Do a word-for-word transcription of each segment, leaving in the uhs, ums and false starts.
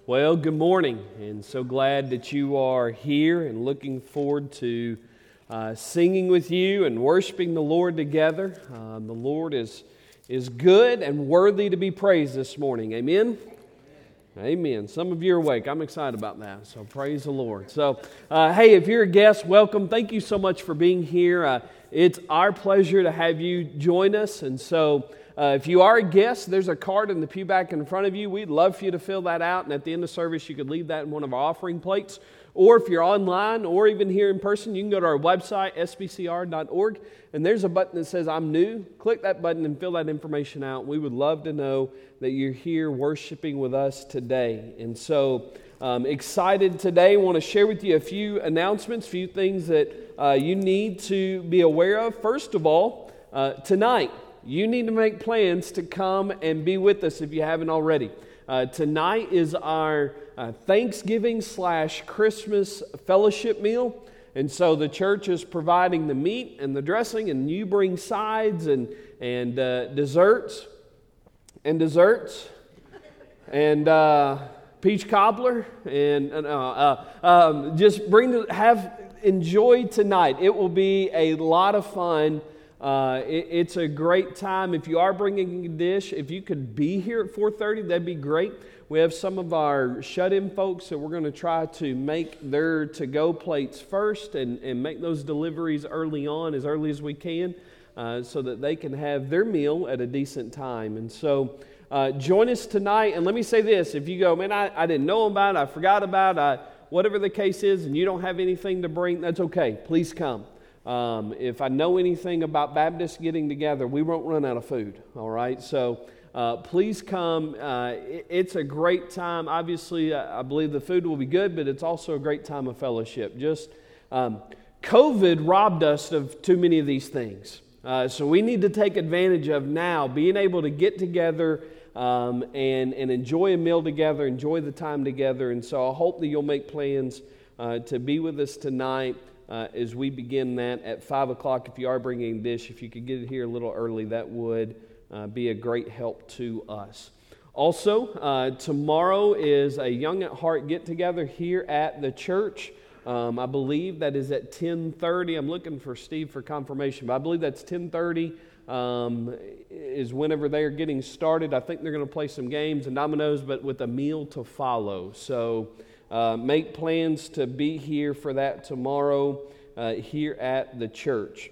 Well, good morning, and so glad that you are here and looking forward to uh, singing with you and worshiping the Lord together. Uh, the Lord is, is good and worthy to be praised this morning. Amen? Amen. Amen. Some of you are awake. I'm excited about that, so praise the Lord. So, uh, hey, if you're a guest, welcome. Thank you so much for being here. Uh, it's our pleasure to have you join us, and so Uh, if you are a guest, there's a card in the pew back in front of you. We'd love for you to fill that out, and at the end of service, you could leave that in one of our offering plates. Or if you're online or even here in person, you can go to our website, s b c r dot org, and there's a button that says I'm new. Click that button and fill that information out. We would love to know that you're here worshiping with us today. And so, um, excited today. I want to share with you a few announcements, a few things that uh, you need to be aware of. First of all, uh, tonight, you need to make plans to come and be with us if you haven't already. Uh, tonight is our uh, Thanksgiving slash Christmas fellowship meal. And so the church is providing the meat and the dressing, and you bring sides and, and uh, desserts and desserts and uh, peach cobbler. And uh, uh, um, just bring the, have enjoy tonight. It will be a lot of fun. Uh, it, it's a great time. If you are bringing a dish, if you could be here at four thirty, that'd be great. We have some of our shut-in folks that we're going to try to make their to-go plates first and, and make those deliveries early on, as early as we can, uh, so that they can have their meal at a decent time. And so uh, join us tonight. And let me say this. If you go, man, I, I didn't know about it, I forgot about it, I, whatever the case is, and you don't have anything to bring, that's okay. Please come. Um, if I know anything about Baptists getting together, we won't run out of food, all right? So uh, please come. Uh, it, it's a great time. Obviously, I, I believe the food will be good, but it's also a great time of fellowship. Just um, COVID robbed us of too many of these things. Uh, so we need to take advantage of now, being able to get together um, and, and enjoy a meal together, enjoy the time together. And so I hope that you'll make plans uh, to be with us tonight. Uh, as we begin that at five o'clock, if you are bringing a dish, if you could get it here a little early, that would uh, be a great help to us. Also, uh, tomorrow is a Young at Heart get-together here at the church. Um, I believe that is at ten thirty. I'm looking for Steve for confirmation, but I believe that's ten thirty um, is whenever they are getting started. I think they're going to play some games and dominoes, but with a meal to follow. So Uh, make plans to be here for that tomorrow uh, here at the church.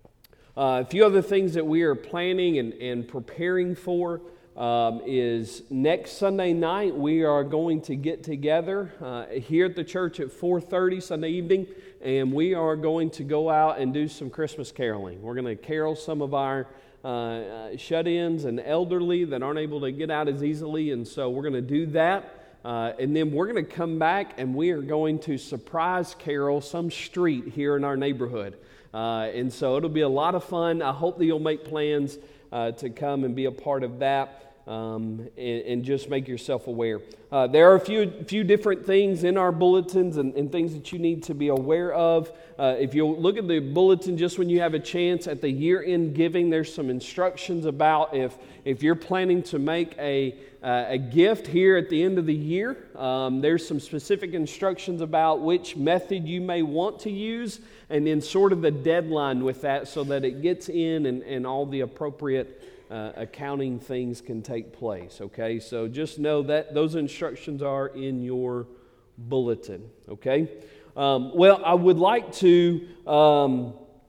Uh, a few other things that we are planning and, and preparing for um, is next Sunday night we are going to get together uh, here at the church at four thirty Sunday evening, and we are going to go out and do some Christmas caroling. We're going to carol some of our uh, shut-ins and elderly that aren't able to get out as easily, and so we're going to do that. Uh, and then we're going to come back and we are going to surprise carol some street here in our neighborhood. Uh, and so it'll be a lot of fun. I hope that you'll make plans uh, to come and be a part of that um, and, and just make yourself aware. Uh, there are a few few different things in our bulletins and, and things that you need to be aware of. Uh, if you look at the bulletin just when you have a chance at the year-end giving, there's some instructions about if, if you're planning to make a Uh, a gift here at the end of the year. Um, there's some specific instructions about which method you may want to use, and then sort of the deadline with that so that it gets in and, and all the appropriate uh, accounting things can take place, okay? So just know that those instructions are in your bulletin, okay? Um, well, I would like to um,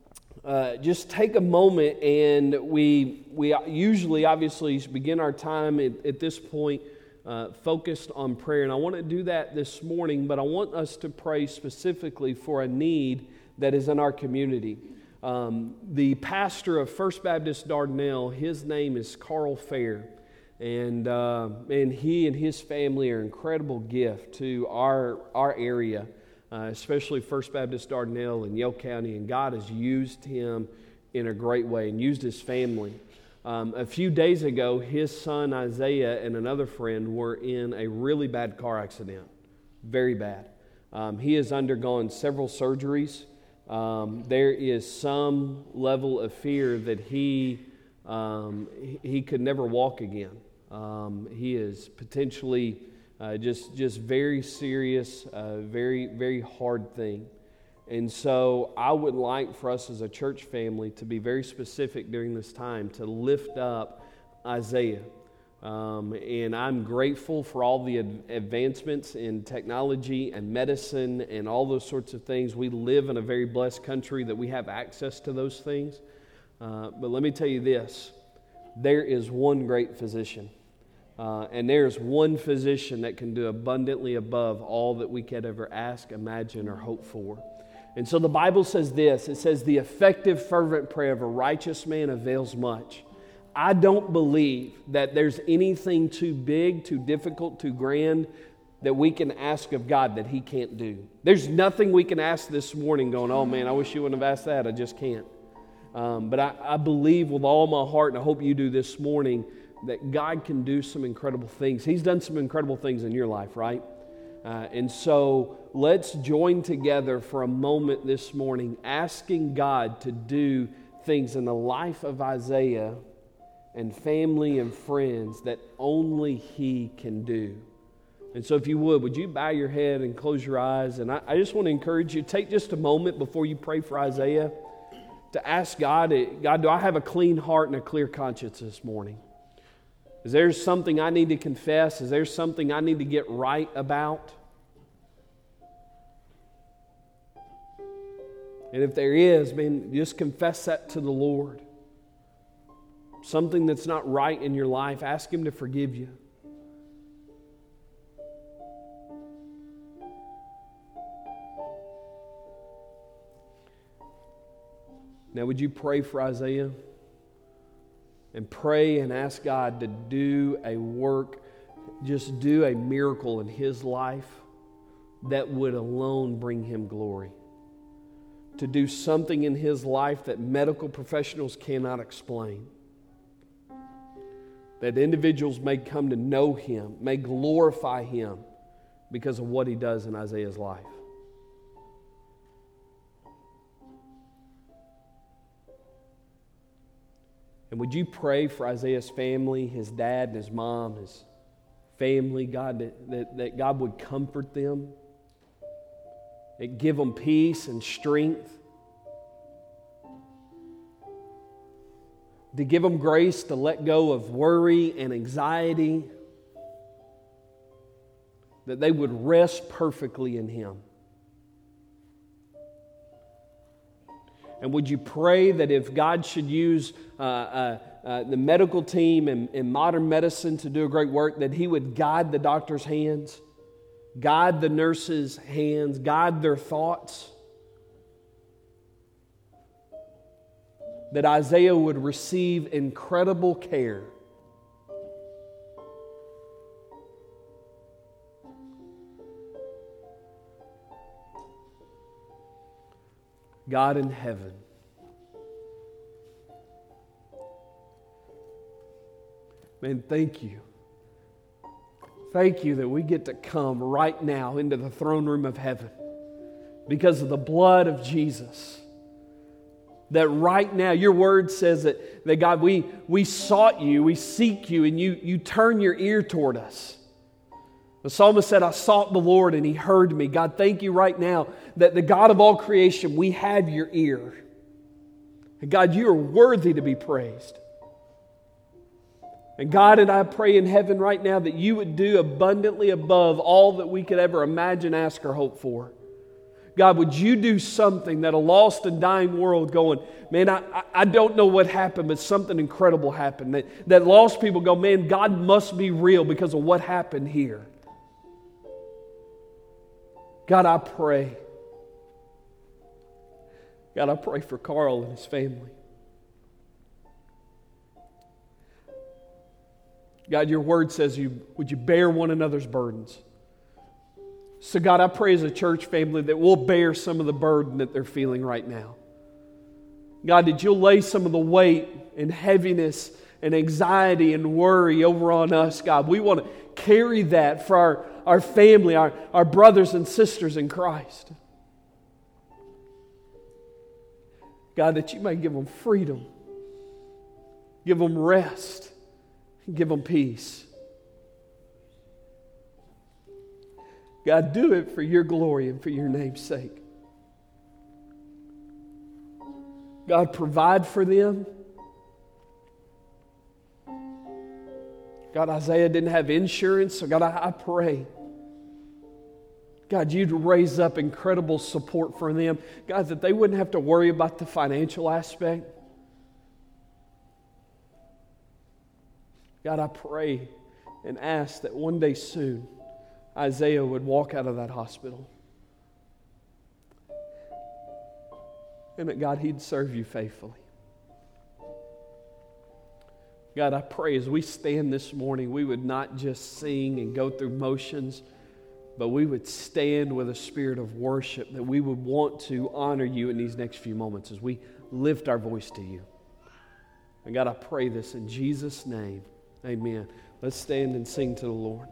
uh, just take a moment, and we We usually, obviously, begin our time at, at this point uh, focused on prayer. And I want to do that this morning, but I want us to pray specifically for a need that is in our community. Um, the pastor of First Baptist Dardanelle, his name is Carl Fair. And, uh, and he and his family are an incredible gift to our, our area, uh, especially First Baptist Dardanelle in Yale County. And God has used him in a great way and used his family. Um, a few days ago, his son Isaiah and another friend were in a really bad car accident, very bad. Um, he has undergone several surgeries. Um, there is some level of fear that he um, he could never walk again. Um, he is potentially Uh, just, just very serious, uh, very, very hard thing. And so I would like for us as a church family to be very specific during this time to lift up Isaiah. Um, and I'm grateful for all the ad- advancements in technology and medicine and all those sorts of things. We live in a very blessed country that we have access to those things. Uh, but let me tell you this, there is one great physician. Uh, and there's one physician that can do abundantly above all that we could ever ask, imagine, or hope for. And so the Bible says this, it says, the effective fervent prayer of a righteous man avails much. I don't believe that there's anything too big, too difficult, too grand that we can ask of God that He can't do. There's nothing we can ask this morning going, oh man, I wish you wouldn't have asked that, I just can't. Um, but I, I believe with all my heart, and I hope you do this morning, that God can do some incredible things. He's done some incredible things in your life, right? Uh, and so let's join together for a moment this morning, asking God to do things in the life of Isaiah and family and friends that only He can do. And so if you would, would you bow your head and close your eyes? And I, I just want to encourage you, take just a moment before you pray for Isaiah to ask God, God, do I have a clean heart and a clear conscience this morning? Is there something I need to confess? Is there something I need to get right about? And if there is, man, just confess that to the Lord. Something that's not right in your life, ask Him to forgive you. Now, would you pray for Isaiah? And pray and ask God to do a work, just do a miracle in his life that would alone bring Him glory. To do something in his life that medical professionals cannot explain. That individuals may come to know Him, may glorify Him because of what He does in Isaiah's life. And would you pray for Isaiah's family, his dad and his mom, his family, God, that, that, that God would comfort them, that give them peace and strength, to give them grace to let go of worry and anxiety, that they would rest perfectly in Him. And would you pray that if God should use uh, uh, uh, the medical team and, and modern medicine to do a great work, that He would guide the doctor's hands, guide the nurses' hands, guide their thoughts, that Isaiah would receive incredible care. God in heaven, man, thank you. Thank you that we get to come right now into the throne room of heaven because of the blood of Jesus. That right now, your word says that, that God, we, we sought you, we seek you, and you, you turn your ear toward us. The psalmist said, I sought the Lord and He heard me. God, thank you right now that the God of all creation, we have your ear. And God, you are worthy to be praised. And God, and I pray in heaven right now that you would do abundantly above all that we could ever imagine, ask, or hope for. God, would you do something that a lost and dying world going, man, I, I don't know what happened, but something incredible happened. That, that lost people go, man, God must be real because of what happened here. God, I pray. God, I pray for Carl and his family. God, your word says, you would you bear one another's burdens? So God, I pray as a church family that we'll bear some of the burden that they're feeling right now. God, that you'll lay some of the weight and heaviness and anxiety and worry over on us, God. We want to carry that for our, our family, our, our brothers and sisters in Christ. God, that you may give them freedom, give them rest, give them peace. God, do it for your glory and for your name's sake. God, provide for them. God, Isaiah didn't have insurance, so God, I, I pray, God, you'd raise up incredible support for them. God, that they wouldn't have to worry about the financial aspect. God, I pray and ask that one day soon, Isaiah would walk out of that hospital. And that, God, he'd serve you faithfully. God, I pray as we stand this morning, we would not just sing and go through motions, but we would stand with a spirit of worship, that we would want to honor you in these next few moments as we lift our voice to you. And God, I pray this in Jesus' name. Amen. Let's stand and sing to the Lord.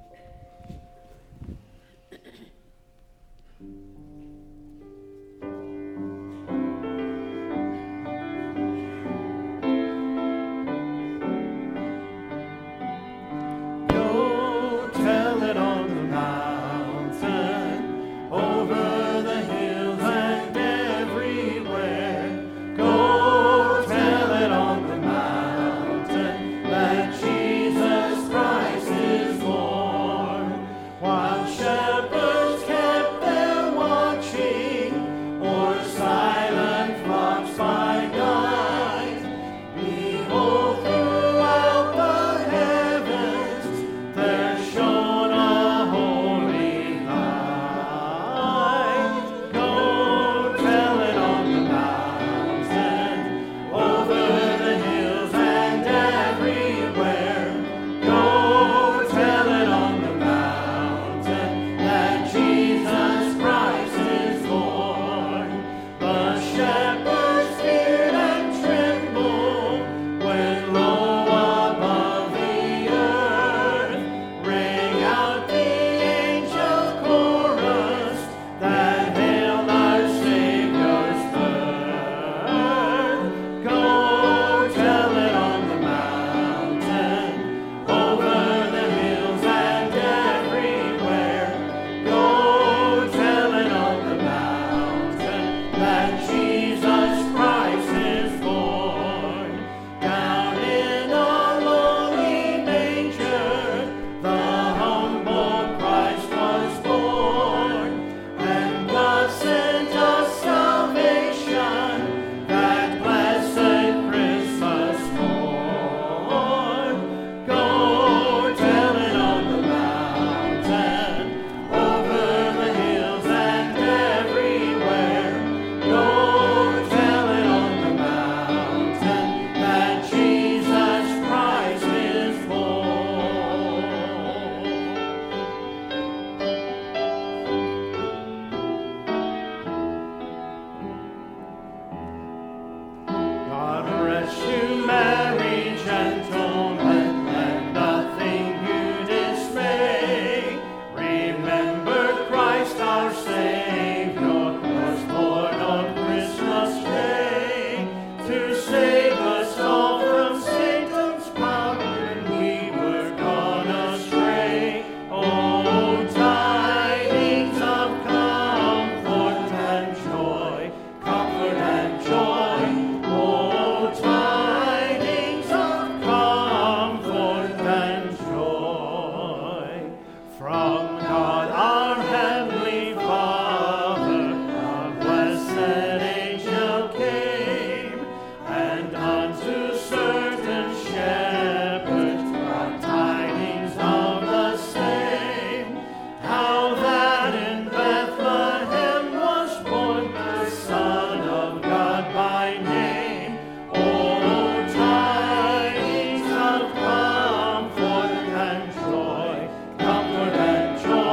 Comfort and joy.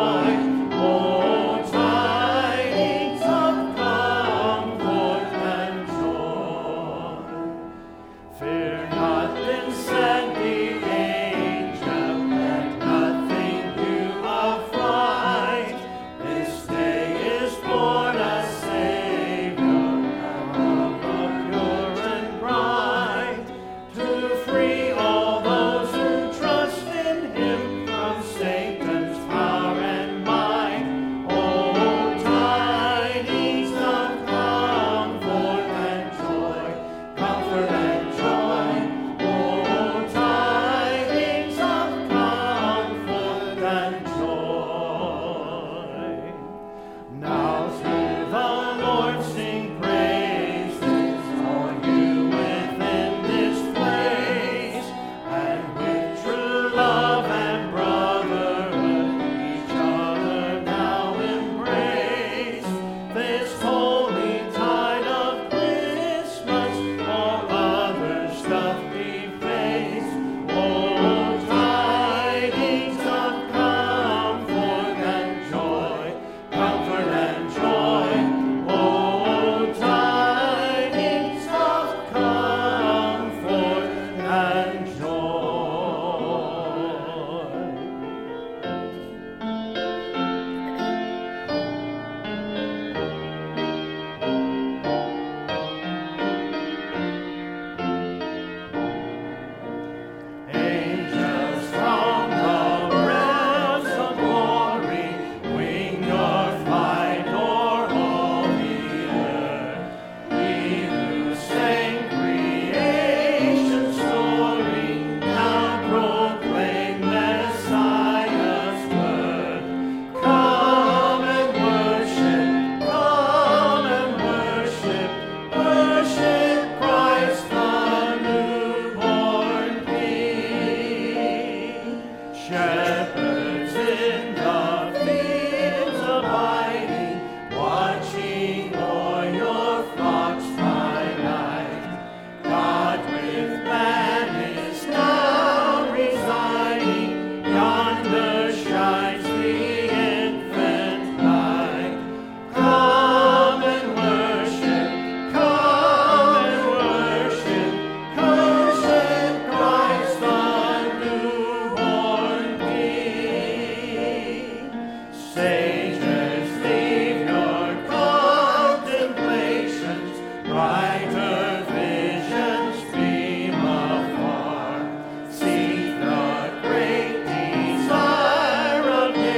Desire of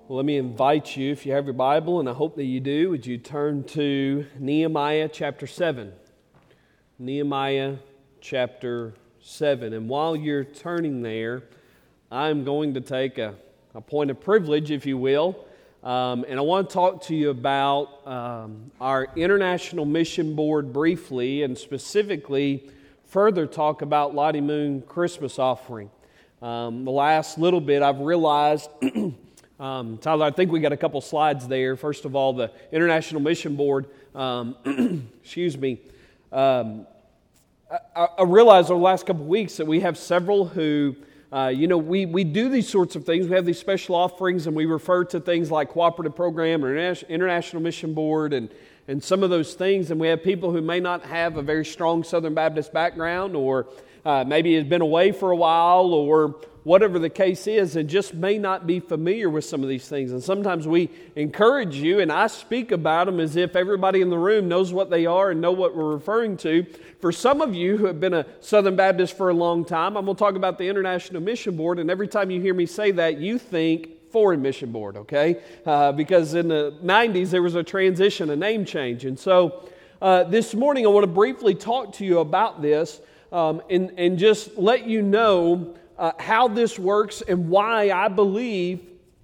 Well, let me invite you, if you have your Bible, and I hope that you do, would you turn to Nehemiah chapter seven. Nehemiah chapter seven. And while you're turning there, I'm going to take a, a point of privilege, if you will, um, and I want to talk to you about um, our International Mission Board briefly, and specifically further talk about Lottie Moon Christmas offering. Um, the last little bit I've realized... Um, Tyler, I think we got a couple slides there. First of all, the International Mission Board, um, excuse me, um, I, I realized over the last couple of weeks that we have several who, uh, you know, we, we do these sorts of things. We have these special offerings, and we refer to things like Cooperative Program or International Mission Board and, and some of those things. And we have people who may not have a very strong Southern Baptist background, or uh, maybe has been away for a while, or whatever the case is, and just may not be familiar with some of these things. And sometimes we encourage you, and I speak about them as if everybody in the room knows what they are and know what we're referring to. For some of you who have been a Southern Baptist for a long time, I'm going to talk about the International Mission Board, and every time you hear me say that, you think Foreign Mission Board, okay? Uh, because in the nineties, there was a transition, a name change. And so uh, this morning, I want to briefly talk to you about this um, and, and just let you know Uh, how this works and why I believe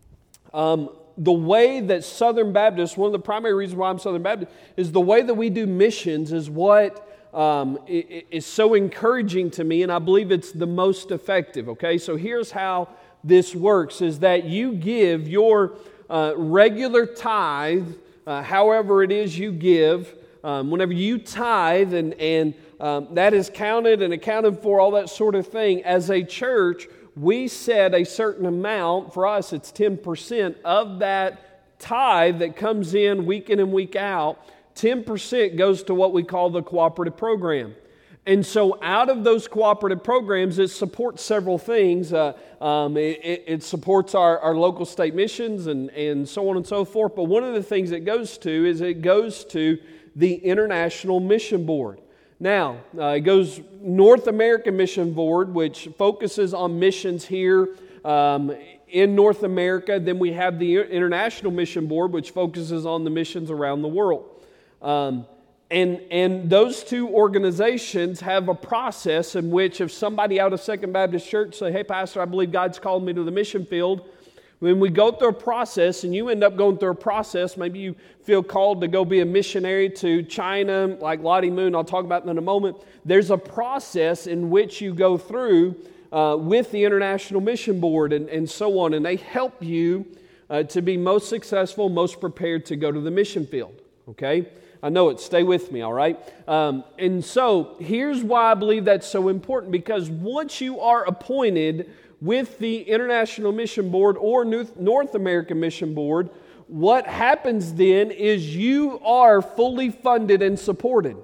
um, the way that Southern Baptists, one of the primary reasons why I'm Southern Baptist, is the way that we do missions is what um, is so encouraging to me, and I believe it's the most effective, okay? So here's how this works, is that you give your uh, regular tithe, uh, however it is you give, um, whenever you tithe and and Um, that is counted and accounted for, all that sort of thing. As a church, we set a certain amount. For us, it's ten percent of that tithe that comes in week in and week out. ten percent goes to what we call the cooperative program. And so out of those cooperative programs, it supports several things. Uh, um, it, it supports our, our local state missions and, and so on and so forth. But one of the things it goes to is it goes to the International Mission Board. Now, uh, it goes North American Mission Board, which focuses on missions here um, in North America. Then we have the International Mission Board, which focuses on the missions around the world. Um, and, and those two organizations have a process in which if somebody out of Second Baptist Church say, "Hey, Pastor, I believe God's called me to the mission field," when we go through a process, and you end up going through a process, maybe you feel called to go be a missionary to China, like Lottie Moon, I'll talk about that in a moment. There's a process in which you go through uh, with the International Mission Board and, and so on, and they help you uh, to be most successful, most prepared to go to the mission field, okay? I know it. Stay with me, all right? Um, and so here's why I believe that's so important, because once you are appointed with the International Mission Board or North American Mission Board, what happens then is you are fully funded and supported.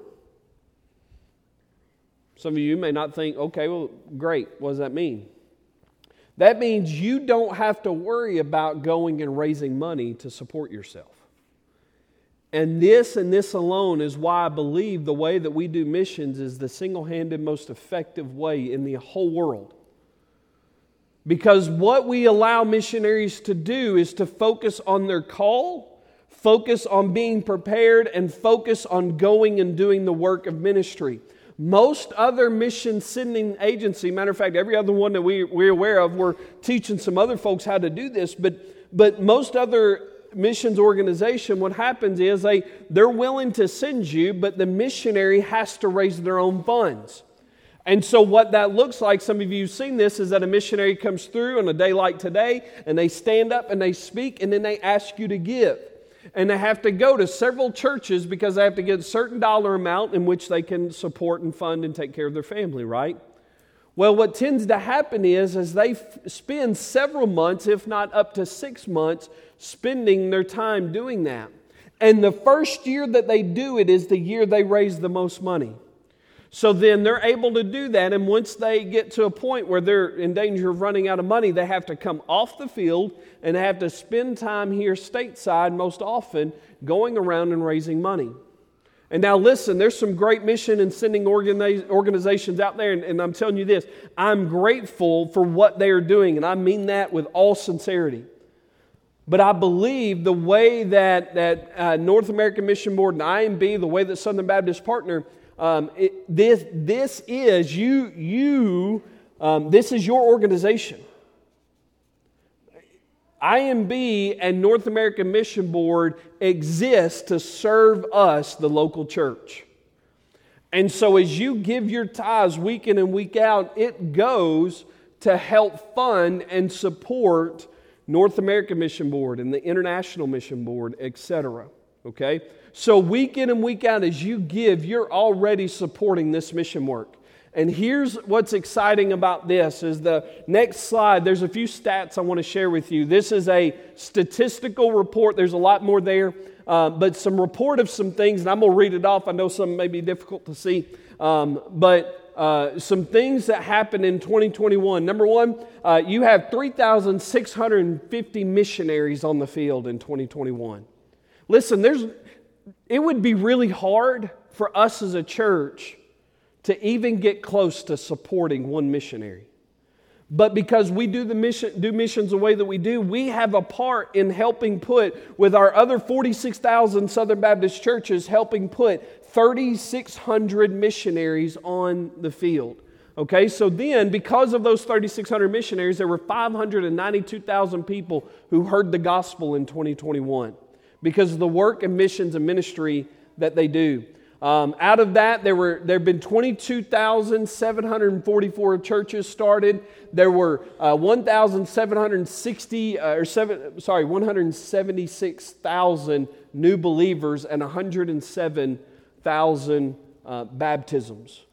Some of you may not think, okay, well, great. What does that mean? That means you don't have to worry about going and raising money to support yourself. And this and this alone is why I believe the way that we do missions is the single-handed most effective way in the whole world. Because what we allow missionaries to do is to focus on their call, focus on being prepared, and focus on going and doing the work of ministry. Most other mission sending agency, matter of fact, every other one that we, we're aware of, we're teaching some other folks how to do this, but, but most other missions organization, what happens is they, they're willing to send you, but the missionary has to raise their own funds. And so what that looks like, some of you have seen this, is that a missionary comes through on a day like today, and they stand up and they speak, and then they ask you to give. And they have to go to several churches because they have to get a certain dollar amount in which they can support and fund and take care of their family, right? Well, what tends to happen is, as they f- spend several months, if not up to six months, spending their time doing that. And the first year that they do it is the year they raise the most money. So then they're able to do that, and once they get to a point where they're in danger of running out of money, they have to come off the field and they have to spend time here stateside most often going around and raising money. And now listen, there's some great mission and sending organiz- organizations out there, and, and I'm telling you this, I'm grateful for what they are doing, and I mean that with all sincerity. But I believe the way that, that uh, North American Mission Board and I M B, the way that Southern Baptist partner, um, it, this, this is you, you um, this is your organization. I M B and North American Mission Board exist to serve us, the local church. And so as you give your tithes week in and week out, it goes to help fund and support North American Mission Board and the International Mission Board, et cetera. Okay? So week in and week out, as you give, you're already supporting this mission work. And here's what's exciting about this is the next slide. There's a few stats I want to share with you. This is a statistical report. There's a lot more there, uh, but some report of some things, and I'm going to read it off. I know some may be difficult to see, um, but uh, some things that happened in twenty twenty-one. Number one, uh, you have three thousand six hundred fifty missionaries on the field in twenty twenty-one. Listen, there's it would be really hard for us as a church to even get close to supporting one missionary. But because we do the mission, do missions the way that we do, we have a part in helping put, with our other forty-six thousand Southern Baptist churches, helping put thirty-six hundred missionaries on the field. Okay, so then, because of those thirty-six hundred missionaries, there were five hundred ninety-two thousand people who heard the gospel in twenty twenty-one because of the work and missions and ministry that they do. Um, out of that, there were there have been twenty-two thousand seven hundred forty-four churches started. There were uh, one thousand seven hundred sixty uh, or seven sorry one hundred seventy-six thousand new believers and one hundred seven thousand uh, baptisms.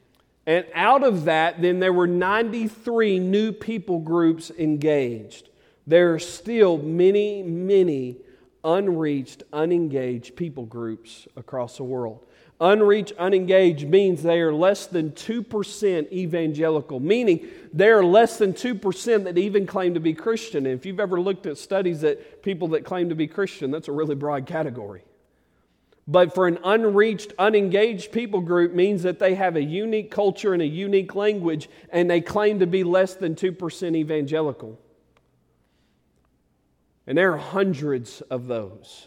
And out of that, then there were ninety-three new people groups engaged. There are still many, many unreached, unengaged people groups across the world. Unreached, unengaged means they are less than two percent evangelical, meaning they are less than two percent that even claim to be Christian. And if you've ever looked at studies that people that claim to be Christian, that's a really broad category. But for an unreached, unengaged people group means that they have a unique culture and a unique language, and they claim to be less than two percent evangelical. And there are hundreds of those.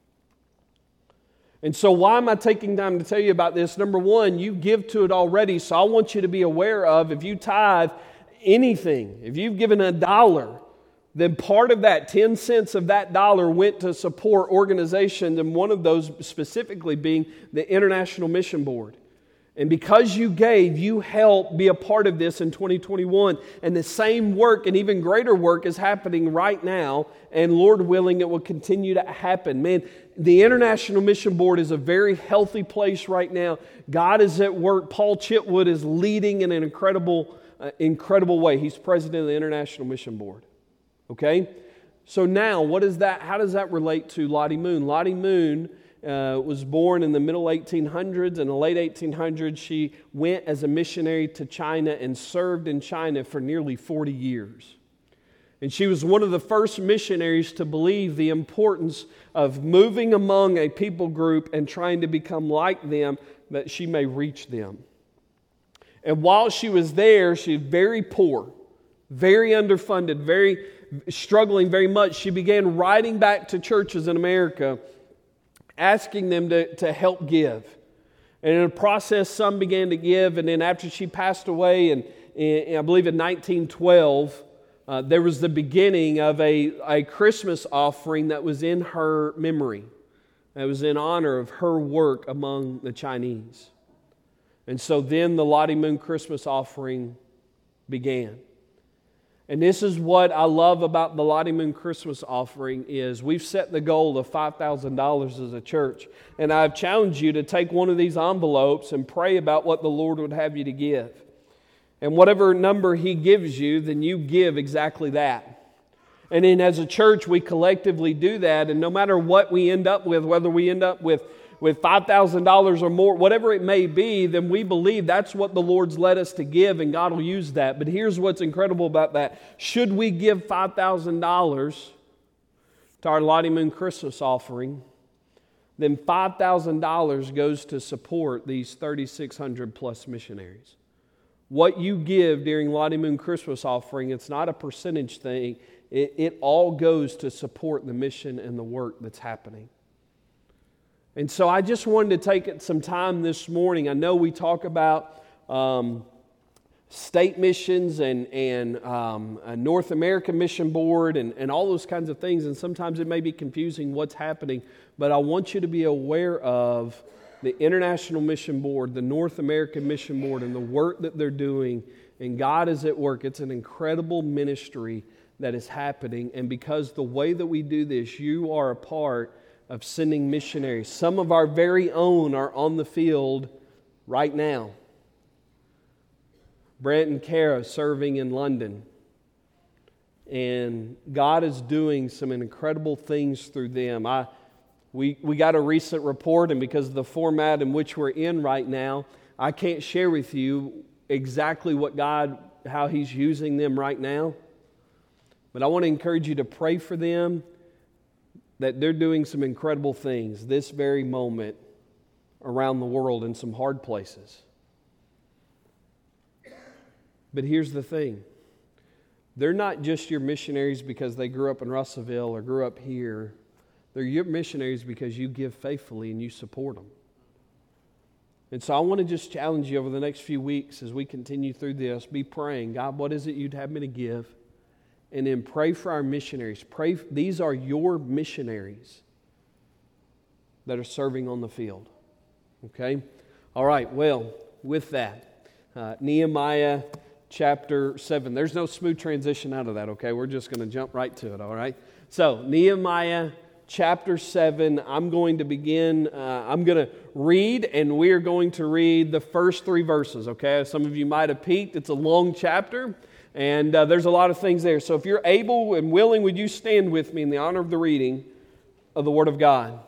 And so why am I taking time to tell you about this? Number one, you give to it already, so I want you to be aware of, if you tithe anything, if you've given a dollar, then part of that, ten cents of that dollar went to support organizations, and one of those specifically being the International Mission Board. And because you gave, you helped be a part of this in twenty twenty-one. And the same work and even greater work is happening right now. And Lord willing, it will continue to happen. Man, the International Mission Board is a very healthy place right now. God is at work. Paul Chitwood is leading in an incredible, uh, incredible way. He's president of the International Mission Board. Okay? So now, what is that? How does that relate to Lottie Moon? Lottie Moon Uh, was born in the middle eighteen hundreds. In the late eighteen hundreds, she went as a missionary to China and served in China for nearly forty years. And she was one of the first missionaries to believe the importance of moving among a people group and trying to become like them that she may reach them. And while she was there, she was very poor, very underfunded, very struggling very much. She began writing back to churches in America, asking them to, to help give. And in the process, some began to give. And then after she passed away, and, and I believe in nineteen twelve, uh, there was the beginning of a, a Christmas offering that was in her memory. That was in honor of her work among the Chinese. And so then the Lottie Moon Christmas offering began. And this is what I love about the Lottie Moon Christmas offering is we've set the goal of five thousand dollars as a church. And I've challenged you to take one of these envelopes and pray about what the Lord would have you to give. And whatever number He gives you, then you give exactly that. And then as a church, we collectively do that. And no matter what we end up with, whether we end up with with five thousand dollars or more, whatever it may be, then we believe that's what the Lord's led us to give, and God will use that. But here's what's incredible about that. Should we give five thousand dollars to our Lottie Moon Christmas offering, then five thousand dollars goes to support these thirty-six hundred plus missionaries. What you give during Lottie Moon Christmas offering, it's not a percentage thing. it, it all goes to support the mission and the work that's happening. And so I just wanted to take some time this morning. I know we talk about um, state missions and, and um, a North American Mission Board and, and all those kinds of things, and sometimes it may be confusing what's happening, but I want you to be aware of the International Mission Board, the North American Mission Board, and the work that they're doing, and God is at work. It's an incredible ministry that is happening, and because the way that we do this, you are a part of sending missionaries. Some of our very own are on the field right now. Brent and Kara serving in London. And God is doing some incredible things through them. I, we, we got a recent report, and because of the format in which we're in right now, I can't share with you exactly what God, how He's using them right now. But I want to encourage you to pray for them, that they're doing some incredible things this very moment around the world in some hard places. But here's the thing. They're not just your missionaries because they grew up in Russellville or grew up here. They're your missionaries because you give faithfully and you support them. And so I want to just challenge you over the next few weeks as we continue through this. Be praying, God, what is it you'd have me to give? And then pray for our missionaries. Pray. These are your missionaries that are serving on the field. Okay? All right, well, with that, uh, Nehemiah chapter seven. There's no smooth transition out of that, okay? We're just going to jump right to it, all right? So, Nehemiah chapter seven, I'm going to begin, uh, I'm going to read, and we're going to read the first three verses, okay? Some of you might have peeked. It's a long chapter. And uh, there's a lot of things there. So if you're able and willing, would you stand with me in the honor of the reading of the Word of God?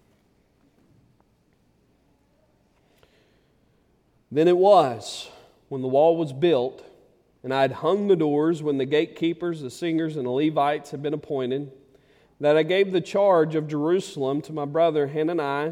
Then it was, when the wall was built, and I had hung the doors, when the gatekeepers, the singers, and the Levites had been appointed, that I gave the charge of Jerusalem to my brother Hananiah,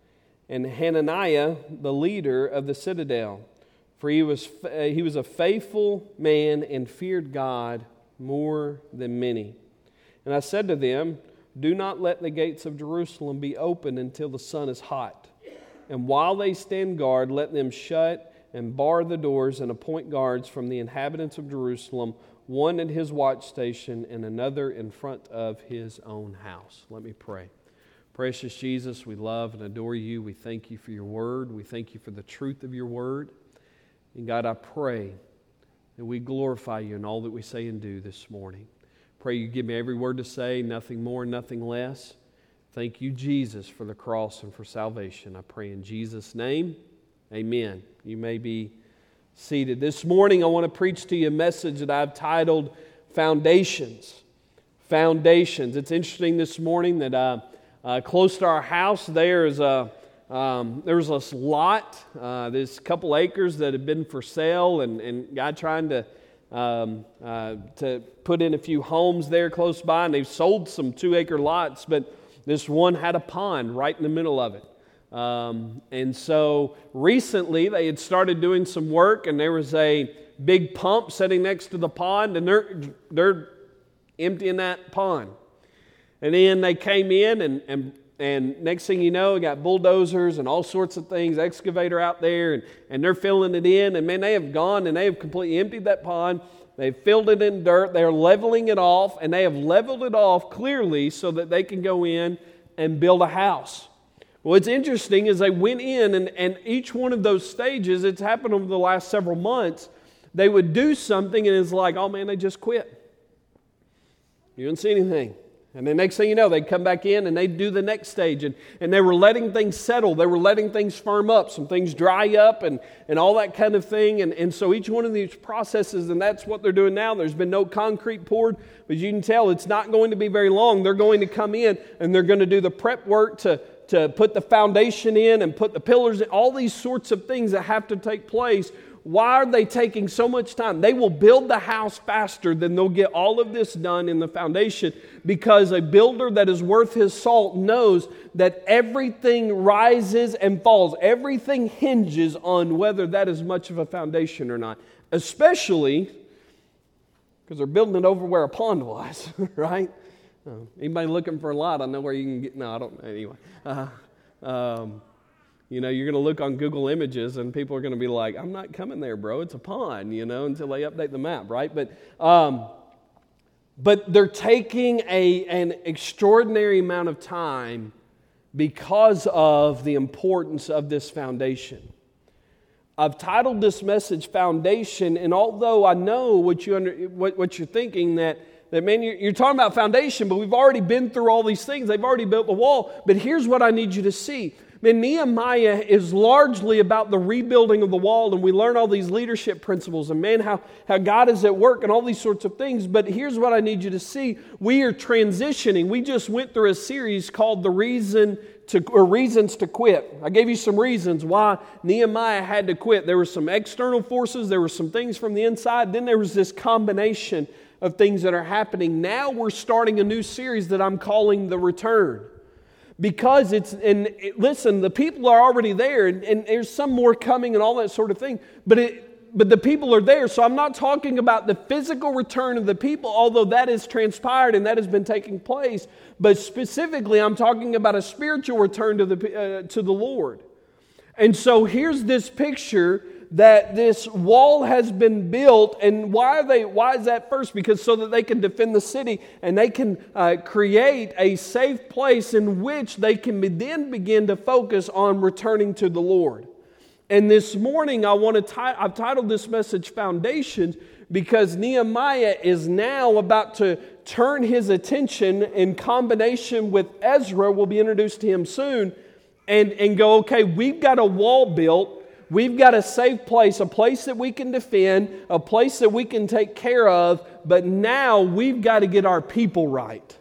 and Hananiah, the leader of the citadel. For he was, he was a faithful man and feared God more than many. And I said to them, do not let the gates of Jerusalem be opened until the sun is hot. And while they stand guard, let them shut and bar the doors and appoint guards from the inhabitants of Jerusalem, one at his watch station and another in front of his own house. Let me pray. Precious Jesus, we love and adore you. We thank you for your word. We thank you for the truth of your word. And God, I pray that we glorify you in all that we say and do this morning. Pray you give me every word to say, nothing more, nothing less. Thank you, Jesus, for the cross and for salvation. I pray in Jesus' name, amen. You may be seated. This morning I want to preach to you a message that I've titled Foundations. Foundations. It's interesting this morning that uh, uh, close to our house there is a Um, there was this lot, uh, this couple acres that had been for sale, and, and God trying to um, uh, to put in a few homes there close by, and they've sold some two-acre lots, but this one had a pond right in the middle of it. Um, and so recently they had started doing some work, and there was a big pump sitting next to the pond, and they're they're emptying that pond. And then they came in and and And next thing you know, we got bulldozers and all sorts of things, excavator out there, and, and they're filling it in. And man, they have gone and they have completely emptied that pond. They've filled it in dirt. They're leveling it off, and they have leveled it off clearly so that they can go in and build a house. Well, what's interesting is they went in, and, and each one of those stages, it's happened over the last several months, they would do something, and it's like, oh man, they just quit. You didn't see anything. And the next thing you know, they'd come back in and they'd do the next stage. And, and they were letting things settle. They were letting things firm up. Some things dry up and, and all that kind of thing. And, and so each one of these processes, and that's what they're doing now. There's been no concrete poured. But you can tell it's not going to be very long. They're going to come in and they're going to do the prep work to, to put the foundation in and put the pillars in. All these sorts of things that have to take place. Why are they taking so much time? They will build the house faster than they'll get all of this done in the foundation, because a builder that is worth his salt knows that everything rises and falls. Everything hinges on whether that is much of a foundation or not, especially Because they're building it over where a pond was, right? Uh, anybody looking for a lot? I know where you can get. No, I don't know. Anyway, uh, um, you know, you're going to look on Google Images and people are going to be like, I'm not coming there, bro. It's a pond, you know, until they update the map, right? But um, but they're taking a an extraordinary amount of time because of the importance of this foundation. I've titled this message Foundation, and although I know what, you under, what, what you're thinking, that, that man, you're, you're talking about foundation, but we've already been through all these things. They've already built the wall. But here's what I need you to see. Man, Nehemiah is largely about the rebuilding of the wall, and we learn all these leadership principles, and man, how, how God is at work and all these sorts of things. But here's what I need you to see. We are transitioning. We just went through a series called The Reason to or Reasons to Quit. I gave you some reasons why Nehemiah had to quit. There were some external forces, there were some things from the inside, then there was this combination of things that are happening. Now we're starting a new series that I'm calling The Return. Because it's, and it, listen, the people are already there, and, and there's some more coming and all that sort of thing, but it, but the people are there, so I'm not talking about the physical return of the people, although that has transpired and that has been taking place, but specifically I'm talking about a spiritual return to the, uh, to the Lord. And so here's this picture that this wall has been built, and why are they? Why is that first? Because so that they can defend the city, and they can uh, create a safe place in which they can be, then begin to focus on returning to the Lord. And this morning, I want to. T- I've titled this message "Foundations" because Nehemiah is now about to turn his attention in combination with Ezra. Will be introduced to him soon, and and go. Okay, we've got a wall built. We've got a safe place, a place that we can defend, a place that we can take care of, but now we've got to get our people right.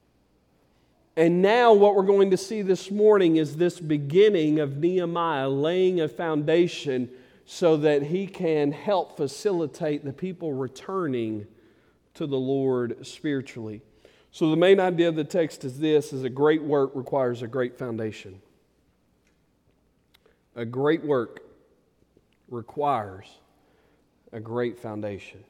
And now what we're going to see this morning is this beginning of Nehemiah laying a foundation so that he can help facilitate the people returning to the Lord spiritually. So the main idea of the text is this, is a great work requires a great foundation. A great work requires a great foundation.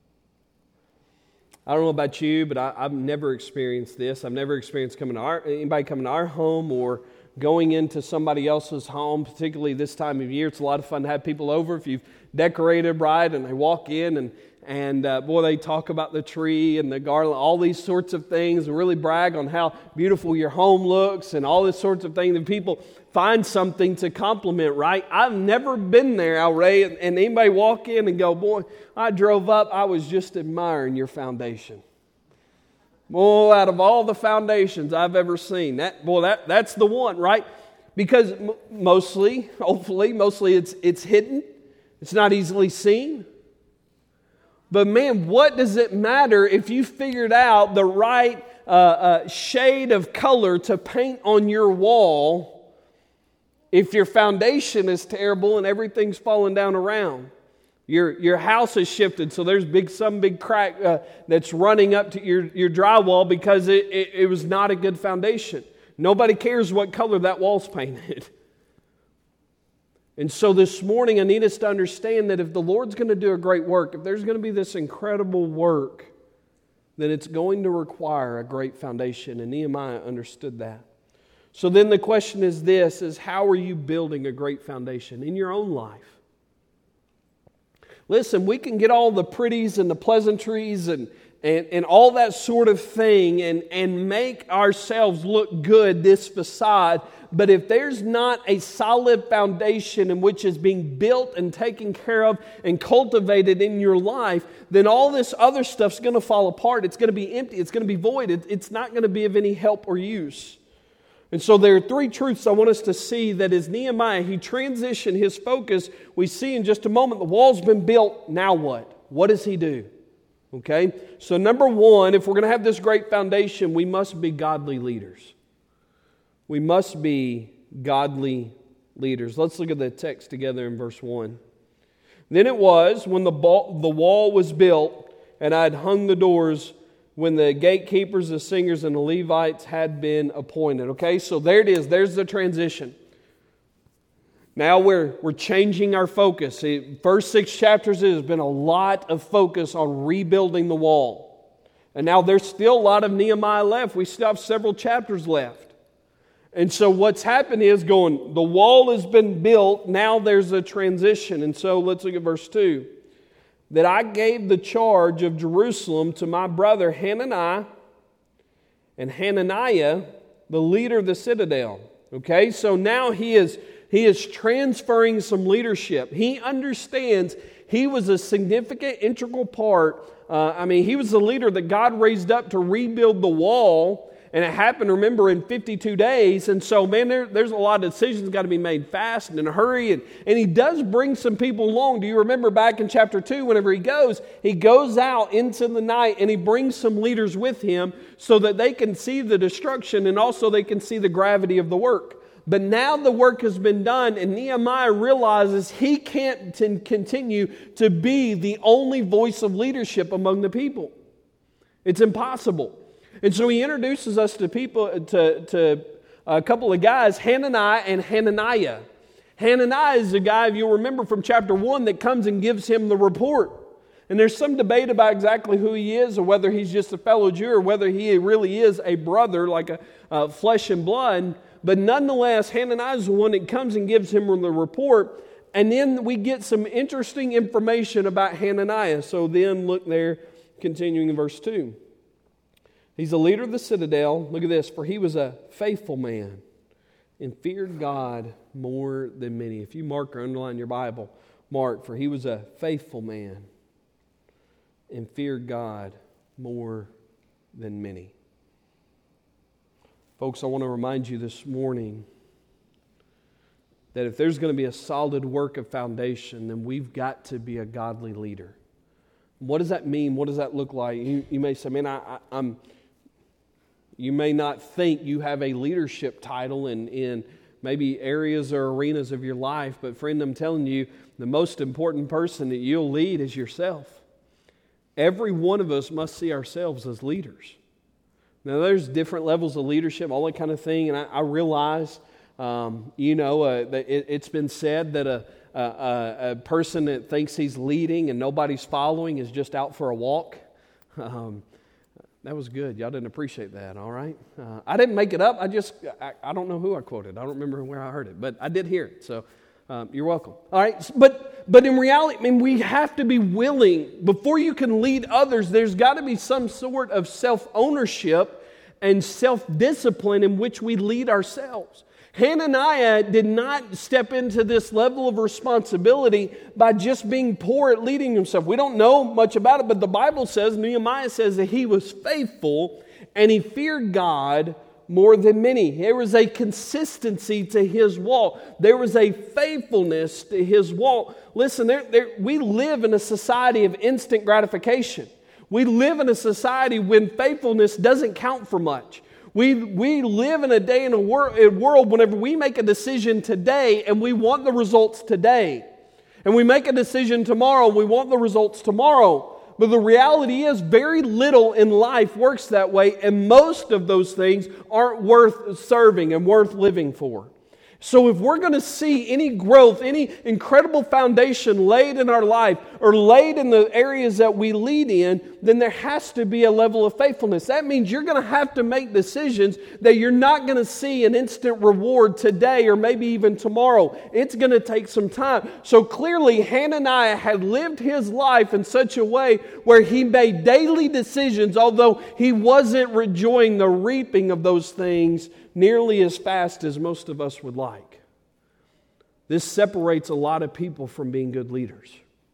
I don't know about you, but I, I've never experienced this. I've never experienced coming to our, anybody coming to our home or going into somebody else's home, particularly this time of year. It's a lot of fun to have people over if you've decorated right and they walk in and And uh, boy, they talk about the tree and the garland, all these sorts of things, and really brag on how beautiful your home looks and all these sorts of things. And people find something to compliment, right? I've never been there, Al Ray, and, and anybody walk in and go, boy, I drove up, I was just admiring your foundation. Boy, out of all the foundations I've ever seen, that boy, that, that's the one, right? Because m- mostly, hopefully, mostly it's it's hidden. It's not easily seen. But man, what does it matter if you figured out the right uh, uh, shade of color to paint on your wall if your foundation is terrible and everything's falling down around? Your your house is shifted, so there's big some big crack uh, that's running up to your, your drywall because it, it, it was not a good foundation. Nobody cares what color that wall's painted. And so this morning I need us to understand that if the Lord's going to do a great work, if there's going to be this incredible work, then it's going to require a great foundation. And Nehemiah understood that. So then the question is this, is how are you building a great foundation in your own life? Listen, we can get all the pretties and the pleasantries and, and, and all that sort of thing and, and make ourselves look good, this facade. But if there's not a solid foundation in which is being built and taken care of and cultivated in your life, then all this other stuff's going to fall apart. It's going to be empty. It's going to be void. It, it's not going to be of any help or use. And so there are three truths I want us to see that as Nehemiah, he transitioned his focus. We see in just a moment, the wall's been built. Now what? What does he do? Okay? So number one, if we're going to have this great foundation, we must be godly leaders. We must be godly leaders. Let's look at the text together in verse one. Then it was when the wall was built and I had hung the doors, when the gatekeepers, the singers, and the Levites had been appointed. Okay, so there it is. There's the transition. Now we're, we're changing our focus. The first six chapters, it has been a lot of focus on rebuilding the wall. And now there's still a lot of Nehemiah left. We still have several chapters left. And so what's happened is going, the wall has been built, now there's a transition. And so let's look at verse two. That I gave the charge of Jerusalem to my brother Hananiah and Hananiah, the leader of the citadel. Okay, so now he is... He is transferring some leadership. He understands he was a significant, integral part. Uh, I mean, he was the leader that God raised up to rebuild the wall. And it happened, remember, in fifty-two days. And so, man, there, there's a lot of decisions got to be made fast and in a hurry. And, and he does bring some people along. Do you remember back in chapter two, whenever he goes, he goes out into the night and he brings some leaders with him so that they can see the destruction and also they can see the gravity of the work. But now the work has been done and Nehemiah realizes he can't t- continue to be the only voice of leadership among the people. It's impossible. And so he introduces us to people, to, to a couple of guys, Hananiah and Hananiah. Hananiah is the guy, if you'll remember from chapter one, that comes and gives him the report. And there's some debate about exactly who he is or whether he's just a fellow Jew or whether he really is a brother like a uh, flesh and blood. But nonetheless, Hananiah is the one that comes and gives him the report. And then we get some interesting information about Hananiah. So then look there, continuing in verse two. He's the leader of the citadel. Look at this. For he was a faithful man and feared God more than many. If you mark or underline your Bible, mark, for he was a faithful man and feared God more than many. Folks, I want to remind you this morning that if there's going to be a solid work of foundation, then we've got to be a godly leader. What does that mean? What does that look like? You, you may say, man, I, I, I'm... You may not think you have a leadership title in, in maybe areas or arenas of your life, but friend, I'm telling you, the most important person that you'll lead is yourself. Every one of us must see ourselves as leaders. Now, there's different levels of leadership, all that kind of thing, and I, I realize, um, you know, uh, that it, it's been said that a, a, a person that thinks he's leading and nobody's following is just out for a walk. Um, that was good. Y'all didn't appreciate that, all right? Uh, I didn't make it up. I just, I, I don't know who I quoted. I don't remember where I heard it, but I did hear it, so um, you're welcome. All right, but but in reality, I mean, we have to be willing. Before you can lead others, there's got to be some sort of self-ownership and self-discipline in which we lead ourselves. Hananiah did not step into this level of responsibility by just being poor at leading himself. We don't know much about it, but the Bible says, Nehemiah says that he was faithful and he feared God more than many. There was a consistency to his walk. There was a faithfulness to his walk. Listen, there, there, we live in a society of instant gratification. We live in a society when faithfulness doesn't count for much. We we live in a day in a, wor- a world whenever we make a decision today and we want the results today. And we make a decision tomorrow, we want the results tomorrow. But the reality is very little in life works that way, and most of those things aren't worth serving and worth living for. So if we're going to see any growth, any incredible foundation laid in our life or laid in the areas that we lead in, then there has to be a level of faithfulness. That means you're going to have to make decisions that you're not going to see an instant reward today or maybe even tomorrow. It's going to take some time. So clearly Hananiah had lived his life in such a way where he made daily decisions, although he wasn't enjoying the reaping of those things nearly as fast as most of us would like. This separates a lot of people from being good leaders,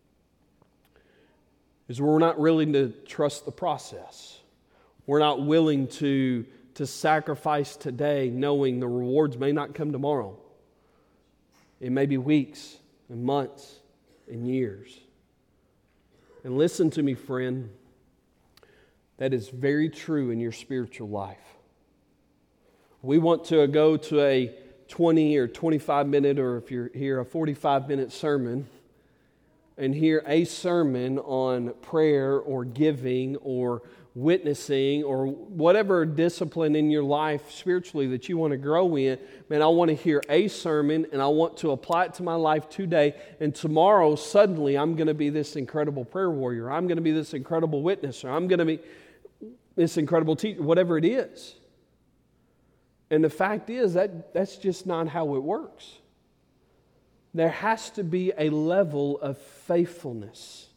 is we're not willing to trust the process. We're not willing to, to sacrifice today knowing the rewards may not come tomorrow. It may be weeks and months and years. And listen to me, friend, that is very true in your spiritual life. We want to go to a twenty or twenty-five minute, or if you're here, a forty-five minute sermon, and hear a sermon on prayer or giving or witnessing or whatever discipline in your life spiritually that you want to grow in, man, I want to hear a sermon and I want to apply it to my life today, and tomorrow suddenly I'm going to be this incredible prayer warrior, I'm going to be this incredible witness, or I'm going to be this incredible teacher, whatever it is. And the fact is that that's just not how it works. There has to be a level of faithfulness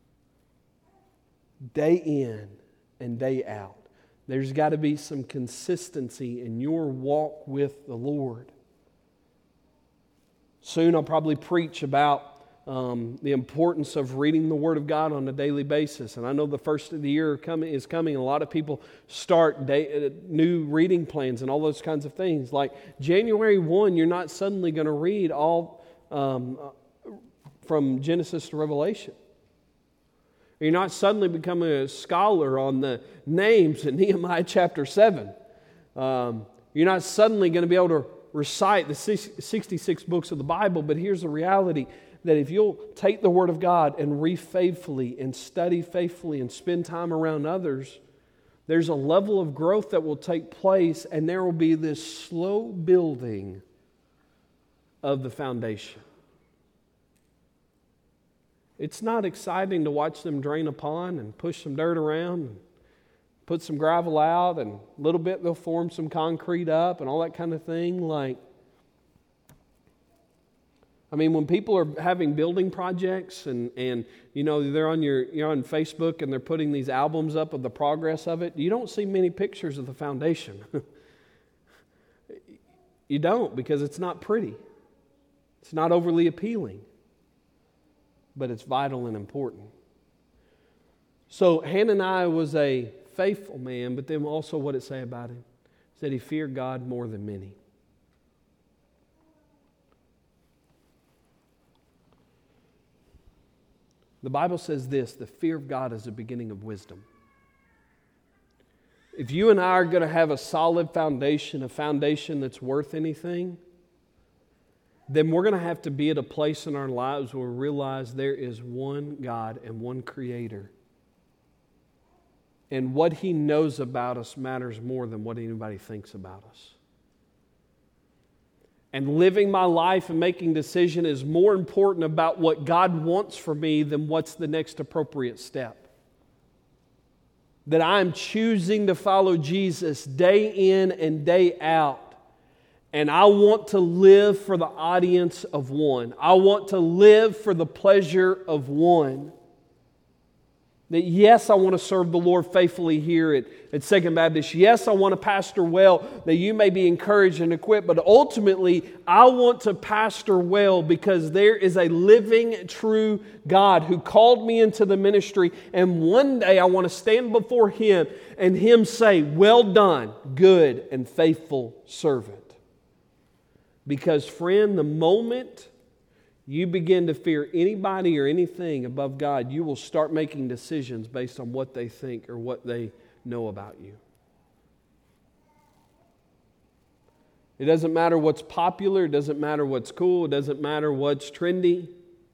day in and day out. There's got to be some consistency in your walk with the Lord. Soon I'll probably preach about um, the importance of reading the Word of God on a daily basis. And I know the first of the year coming is coming. A lot of people start day, uh, new reading plans and all those kinds of things. Like January first, you're not suddenly going to read all um, from Genesis to Revelation. You're not suddenly becoming a scholar on the names in Nehemiah chapter seven. Um, you're not suddenly going to be able to recite the sixty-six books of the Bible, but here's the reality, that if you'll take the Word of God and read faithfully and study faithfully and spend time around others, there's a level of growth that will take place, and there will be this slow building of the foundation. It's not exciting to watch them drain a pond and push some dirt around and put some gravel out, and a little bit they'll form some concrete up and all that kind of thing. Like, I mean, when people are having building projects and, and you know, they're on your you're on Facebook and they're putting these albums up of the progress of it, you don't see many pictures of the foundation. You don't, because it's not pretty. It's not overly appealing. But it's vital and important. So Hananiah was a faithful man, but then also what did it say about him? It said he feared God more than many. The Bible says this: the fear of God is the beginning of wisdom. If you and I are going to have a solid foundation, a foundation that's worth anything, then we're going to have to be at a place in our lives where we realize there is one God and one Creator. And what He knows about us matters more than what anybody thinks about us. And living my life and making decision is more important about what God wants for me than what's the next appropriate step. That I'm choosing to follow Jesus day in and day out. And I want to live for the audience of one. I want to live for the pleasure of one. That yes, I want to serve the Lord faithfully here at, at Second Baptist. Yes, I want to pastor well, that you may be encouraged and equipped. But ultimately, I want to pastor well because there is a living, true God who called me into the ministry. And one day I want to stand before Him and Him say, "Well done, good and faithful servant." Because, friend, the moment you begin to fear anybody or anything above God, you will start making decisions based on what they think or what they know about you. It doesn't matter what's popular. It doesn't matter what's cool. It doesn't matter what's trendy.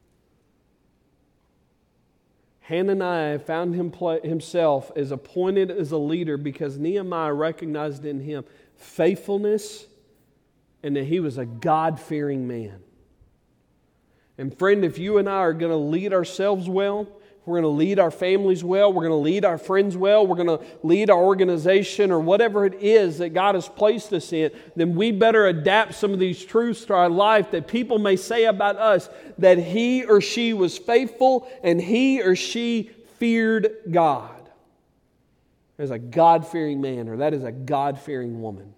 Hananiah found him himself as appointed as a leader because Nehemiah recognized in him faithfulness and that he was a God-fearing man. And friend, if you and I are going to lead ourselves well, we're going to lead our families well, we're going to lead our friends well, we're going to lead our organization or whatever it is that God has placed us in, then we better adapt some of these truths to our life that people may say about us that he or she was faithful and he or she feared God. As a God-fearing man, or that is a God-fearing woman.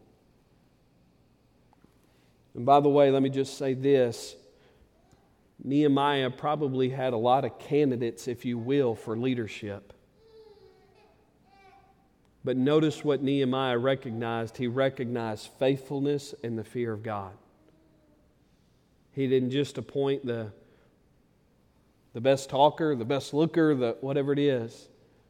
And by the way, let me just say this. Nehemiah probably had a lot of candidates, if you will, for leadership. But notice what Nehemiah recognized. He recognized faithfulness and the fear of God. He didn't just appoint the, the best talker, the best looker, the whatever it is.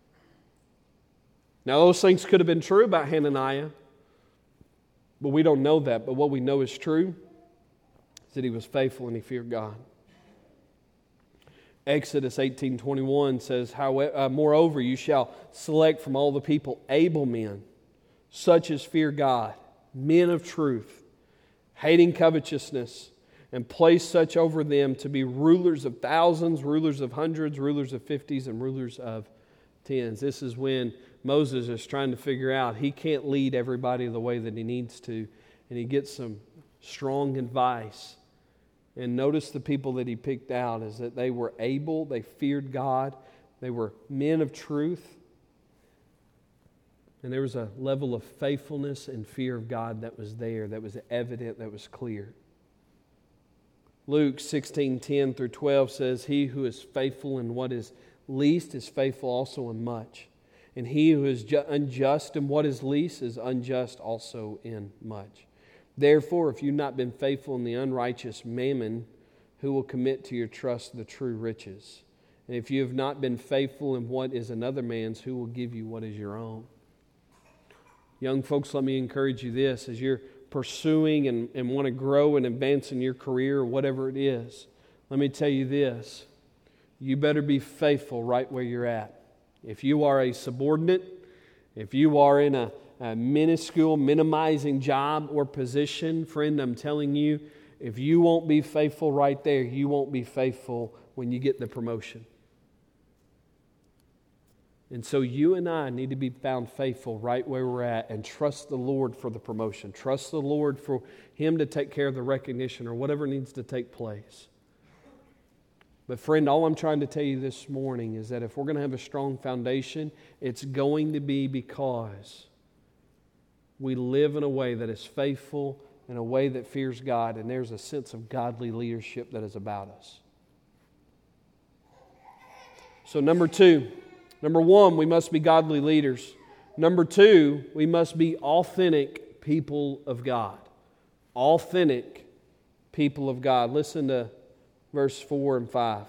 Now, those things could have been true about Hananiah. But we don't know that. But what we know is true is that he was faithful and he feared God. Exodus eighteen twenty-one says, How, uh, Moreover, you shall select from all the people able men, such as fear God, men of truth, hating covetousness, and place such over them to be rulers of thousands, rulers of hundreds, rulers of fifties, and rulers of tens. This is when Moses is trying to figure out he can't lead everybody the way that he needs to, and he gets some strong advice. And notice the people that he picked out is that they were able, they feared God, they were men of truth, and there was a level of faithfulness and fear of God that was there, that was evident, that was clear. Luke sixteen ten through twelve says, He who is faithful in what is least is faithful also in much. And he who is ju- unjust in what is least is unjust also in much. Therefore, if you've not been faithful in the unrighteous mammon, who will commit to your trust the true riches? And if you have not been faithful in what is another man's, who will give you what is your own? Young folks, let me encourage you this. As you're pursuing and, and want to grow and advance in your career or whatever it is, let me tell you this. You better be faithful right where you're at. If you are a subordinate, if you are in a, a minuscule, minimizing job or position, friend, I'm telling you, if you won't be faithful right there, you won't be faithful when you get the promotion. And so you and I need to be found faithful right where we're at and trust the Lord for the promotion. Trust the Lord for Him to take care of the recognition or whatever needs to take place. But friend, all I'm trying to tell you this morning is that if we're going to have a strong foundation, it's going to be because we live in a way that is faithful, in a way that fears God, and there's a sense of godly leadership that is about us. So number two, number one, we must be godly leaders. Number two, we must be authentic people of God. Authentic people of God. Listen to verse four and five.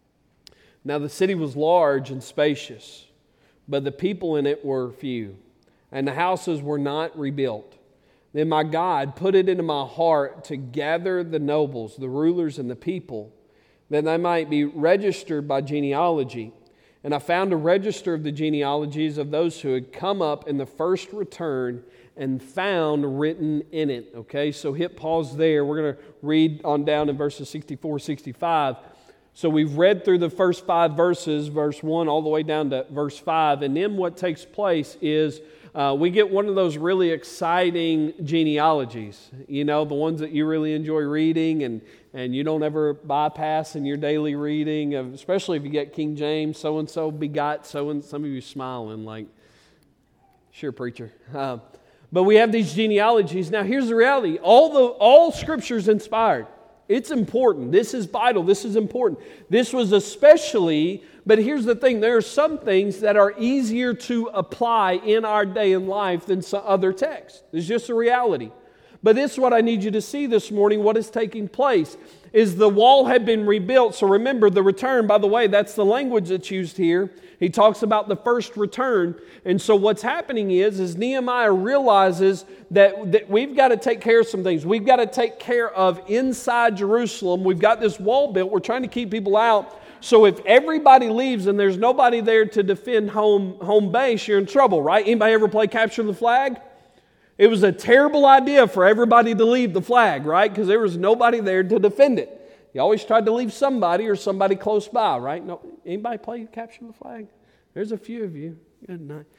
Now the city was large and spacious, but the people in it were few, and the houses were not rebuilt. Then my God put it into my heart to gather the nobles, the rulers, and the people, that they might be registered by genealogy. And I found a register of the genealogies of those who had come up in the first return, and found written in it. Okay, so hit pause there. We're going to read on down in verses sixty-four, sixty-five. So we've read through the first five verses, verse one all the way down to verse five. And then what takes place is uh, we get one of those really exciting genealogies. You know, the ones that you really enjoy reading and, and you don't ever bypass in your daily reading, of, especially if you get King James, so-and-so begot, so-and some of you smiling like, sure, preacher. Uh, But we have these genealogies. Now here's the reality. All the all Scripture is inspired. It's important. This is vital. This is important. This was especially, but here's the thing. There are some things that are easier to apply in our day and life than some other texts. It's just a reality. But this is what I need you to see this morning. What is taking place is the wall had been rebuilt. So remember the return, by the way, that's the language that's used here. He talks about the first return. And so what's happening is, is Nehemiah realizes that, that we've got to take care of some things. We've got to take care of inside Jerusalem. We've got this wall built. We're trying to keep people out. So if everybody leaves and there's nobody there to defend home, home base, you're in trouble, right? Anybody ever play Capture the Flag? It was a terrible idea for everybody to leave the flag, right? Because there was nobody there to defend it. You always tried to leave somebody or somebody close by, right? No, anybody play Capture the Flag? There's a few of you. Good night.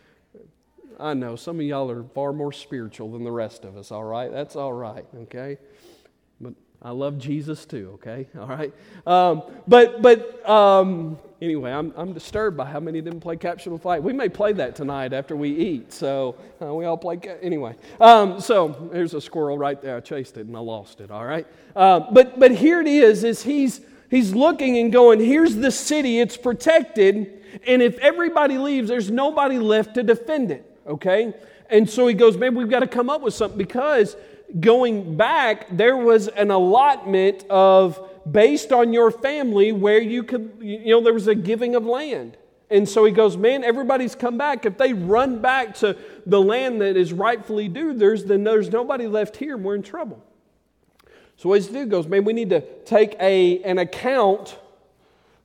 I know some of y'all are far more spiritual than the rest of us, all right? That's all right, okay? But I love Jesus too, okay? All right? Um, but but um, anyway, I'm I'm disturbed by how many didn't play Capture the Flag. We may play that tonight after we eat, so uh, we all play. Ca- anyway, um, so there's a squirrel right there. I chased it and I lost it, all right? Uh, but but here it is, is he's he's looking and going, here's the city, it's protected, and if everybody leaves, there's nobody left to defend it, okay? And so he goes, man, we've got to come up with something, because going back, there was an allotment of, based on your family, where you could, you know, there was a giving of land. And so he goes, man, everybody's come back. If they run back to the land that is rightfully due, there's, then there's nobody left here and we're in trouble. So what does he do? He goes, man, we need to take a an account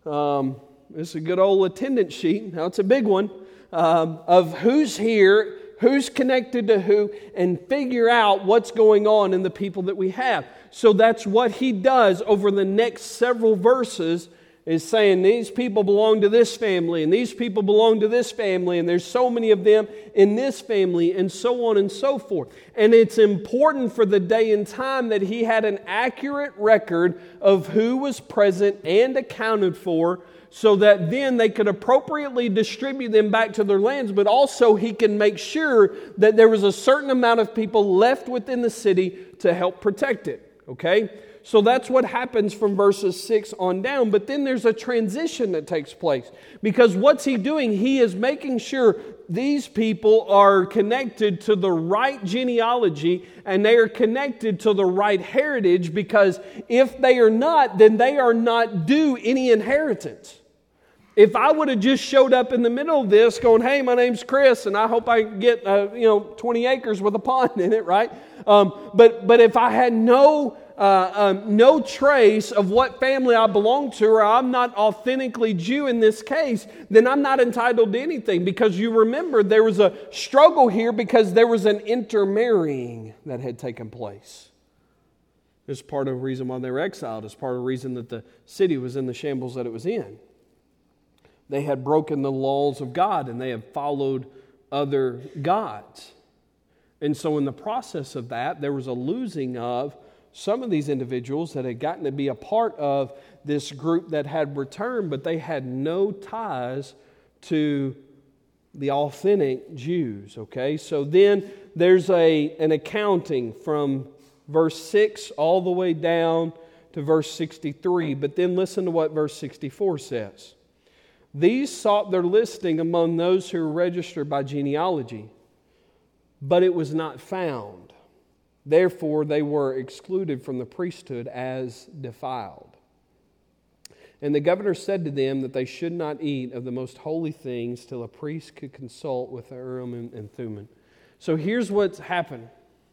Um, this is a good old attendance sheet. Now, it's a big one um, of who's here, who's connected to who, and figure out what's going on in the people that we have. So that's what he does over the next several verses, is saying these people belong to this family, and these people belong to this family, and there's so many of them in this family, and so on and so forth. And it's important for the day and time that he had an accurate record of who was present and accounted for, so that then they could appropriately distribute them back to their lands, but also he can make sure that there was a certain amount of people left within the city to help protect it. Okay? So that's what happens from verses six on down. But then there's a transition that takes place. Because what's he doing? He is making sure these people are connected to the right genealogy and they are connected to the right heritage, because if they are not, then they are not due any inheritance. If I would have just showed up in the middle of this going, hey, my name's Chris, and I hope I get uh, you know twenty acres with a pond in it, right? Um, but but if I had no uh, um, no trace of what family I belong to, or I'm not authentically Jew in this case, then I'm not entitled to anything. Because you remember there was a struggle here because there was an intermarrying that had taken place. It's part of the reason why they were exiled. It's part of the reason that the city was in the shambles that it was in. They had broken the laws of God and they had followed other gods. And so in the process of that, there was a losing of some of these individuals that had gotten to be a part of this group that had returned, but they had no ties to the authentic Jews. Okay, so then there's a an accounting from verse six all the way down to verse sixty-three. But then listen to what verse sixty-four says. These sought their listing among those who were registered by genealogy, but it was not found. Therefore, they were excluded from the priesthood as defiled. And the governor said to them that they should not eat of the most holy things till a priest could consult with the Urim and Thummim. So here's what's happened.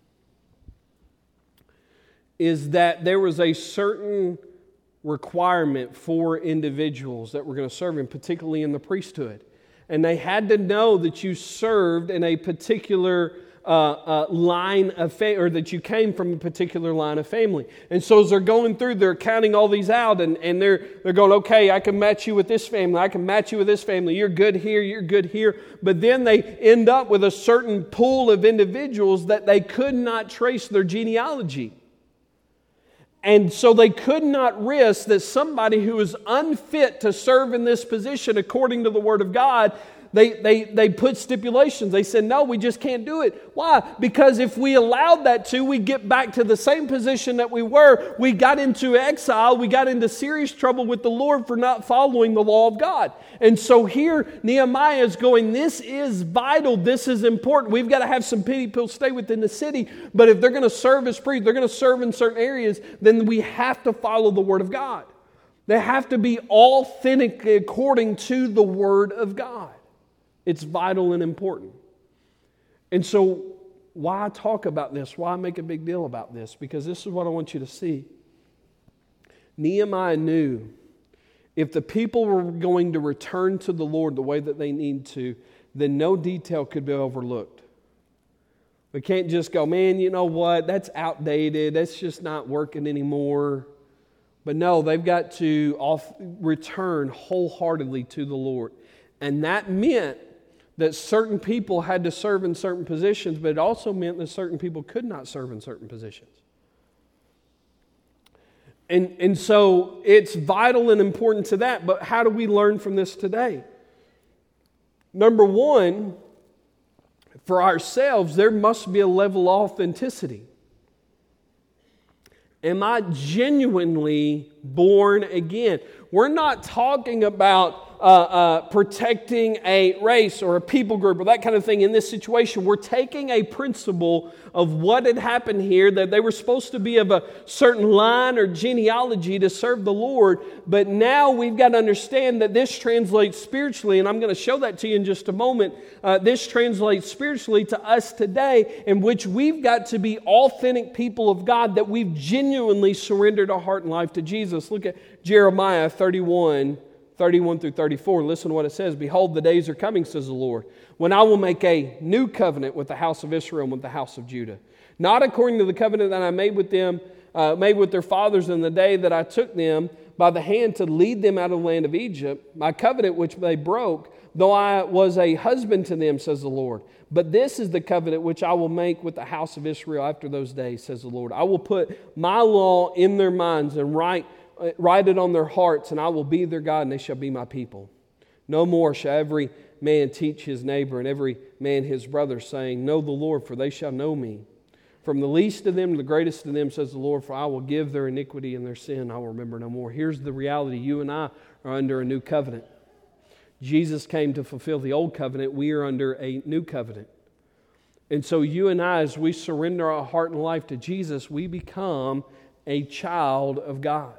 Is that there was a certain requirement for individuals that were going to serve him, particularly in the priesthood. And they had to know that you served in a particular uh, uh, line of family, or that you came from a particular line of family. And so as they're going through, they're counting all these out, and, and they're they're going, okay, I can match you with this family, I can match you with this family, you're good here, you're good here. But then they end up with a certain pool of individuals that they could not trace their genealogy. And so they could not risk that somebody who is unfit to serve in this position according to the Word of God, they, they, they put stipulations. They said, no, we just can't do it. Why? Because if we allowed that to, we get back to the same position that we were. We got into exile. We got into serious trouble with the Lord for not following the law of God. And so here Nehemiah is going, this is vital. This is important. We've got to have some people stay within the city. But if they're going to serve as priests, they're going to serve in certain areas, then we have to follow the Word of God. They have to be authentic according to the Word of God. It's vital and important. And so why talk about this? Why make a big deal about this? Because this is what I want you to see. Nehemiah knew if the people were going to return to the Lord the way that they need to, then no detail could be overlooked. We can't just go, man, you know what? That's outdated. That's just not working anymore. But no, they've got to off, return wholeheartedly to the Lord. And that meant that certain people had to serve in certain positions, but it also meant that certain people could not serve in certain positions. And, and so it's vital and important to that, but how do we learn from this today? Number one, for ourselves, there must be a level of authenticity. Am I genuinely born again? We're not talking about uh, uh, protecting a race or a people group or that kind of thing in this situation. We're taking a principle of what had happened here, that they were supposed to be of a certain line or genealogy to serve the Lord. But now we've got to understand that this translates spiritually, and I'm going to show that to you in just a moment. Uh, this translates spiritually to us today, in which we've got to be authentic people of God, that we've genuinely surrendered our heart and life to Jesus. Look at Jeremiah thirty-one, thirty-one through thirty-four. Listen to what it says. Behold, the days are coming, says the Lord, when I will make a new covenant with the house of Israel and with the house of Judah. Not according to the covenant that I made with them, uh, made with their fathers in the day that I took them by the hand to lead them out of the land of Egypt, my covenant which they broke, though I was a husband to them, says the Lord. But this is the covenant which I will make with the house of Israel after those days, says the Lord. I will put my law in their minds and write, uh, write it on their hearts, and I will be their God, and they shall be my people. No more shall every man teach his neighbor and every man his brother, saying, Know the Lord, for they shall know me. From the least of them to the greatest of them, says the Lord, for I will give their iniquity and their sin I will remember no more. Here's the reality. You and I are under a new covenant. Jesus came to fulfill the old covenant. We are under a new covenant. And so you and I, as we surrender our heart and life to Jesus, we become a child of God.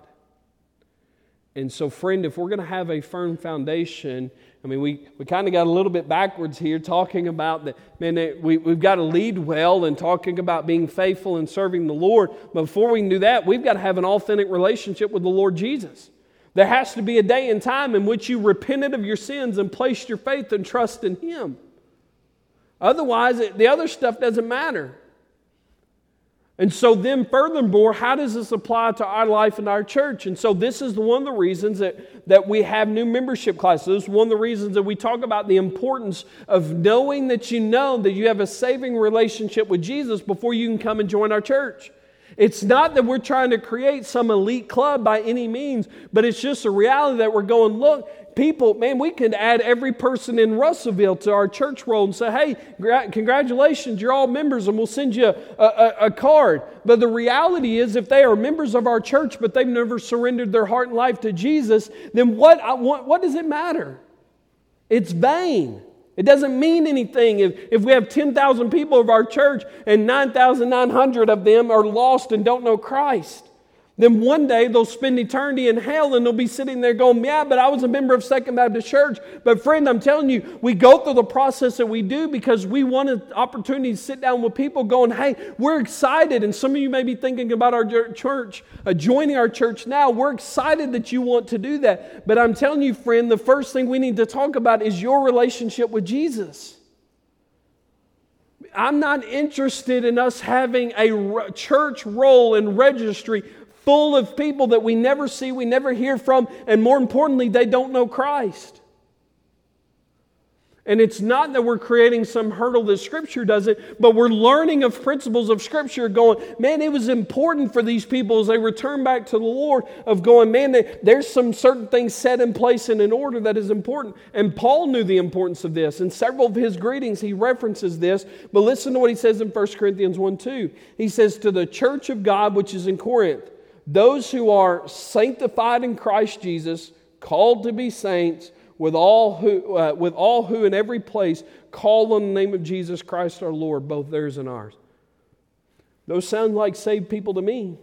And so, friend, if we're going to have a firm foundation, I mean, we, we kind of got a little bit backwards here talking about that, man, that we, we've got to lead well and talking about being faithful and serving the Lord. But before we can do that, we've got to have an authentic relationship with the Lord Jesus. There has to be a day and time in which you repented of your sins and placed your faith and trust in Him. Otherwise, it, the other stuff doesn't matter. And so then furthermore, how does this apply to our life and our church? And so this is one of the reasons that, that we have new membership classes. This is one of the reasons that we talk about the importance of knowing that you know that you have a saving relationship with Jesus before you can come and join our church. It's not that we're trying to create some elite club by any means, but it's just a reality that we're going, look, people, man, we could add every person in Russellville to our church roll and say, hey, congratulations, you're all members, and we'll send you a, a, a card. But the reality is, if they are members of our church, but they've never surrendered their heart and life to Jesus, then what, what, what does it matter? It's vain. It doesn't mean anything if, if we have ten thousand people of our church and nine thousand nine hundred of them are lost and don't know Christ. Then one day they'll spend eternity in hell and they'll be sitting there going, yeah, but I was a member of Second Baptist Church. But friend, I'm telling you, we go through the process that we do because we want an opportunity to sit down with people going, hey, we're excited. And some of you may be thinking about our church, uh, joining our church now. We're excited that you want to do that. But I'm telling you, friend, the first thing we need to talk about is your relationship with Jesus. I'm not interested in us having a church roll and registry full of people that we never see, we never hear from, and more importantly, they don't know Christ. And it's not that we're creating some hurdle that Scripture doesn't, but we're learning of principles of Scripture going, man, it was important for these people as they return back to the Lord of going, man, there's some certain things set in place and in order that is important. And Paul knew the importance of this. In several of his greetings, he references this. But listen to what he says in First Corinthians one two. He says, to the church of God which is in Corinth, those who are sanctified in Christ Jesus, called to be saints, with all who, uh, with all who in every place call on the name of Jesus Christ our Lord, both theirs and ours. Those sound like saved people to me.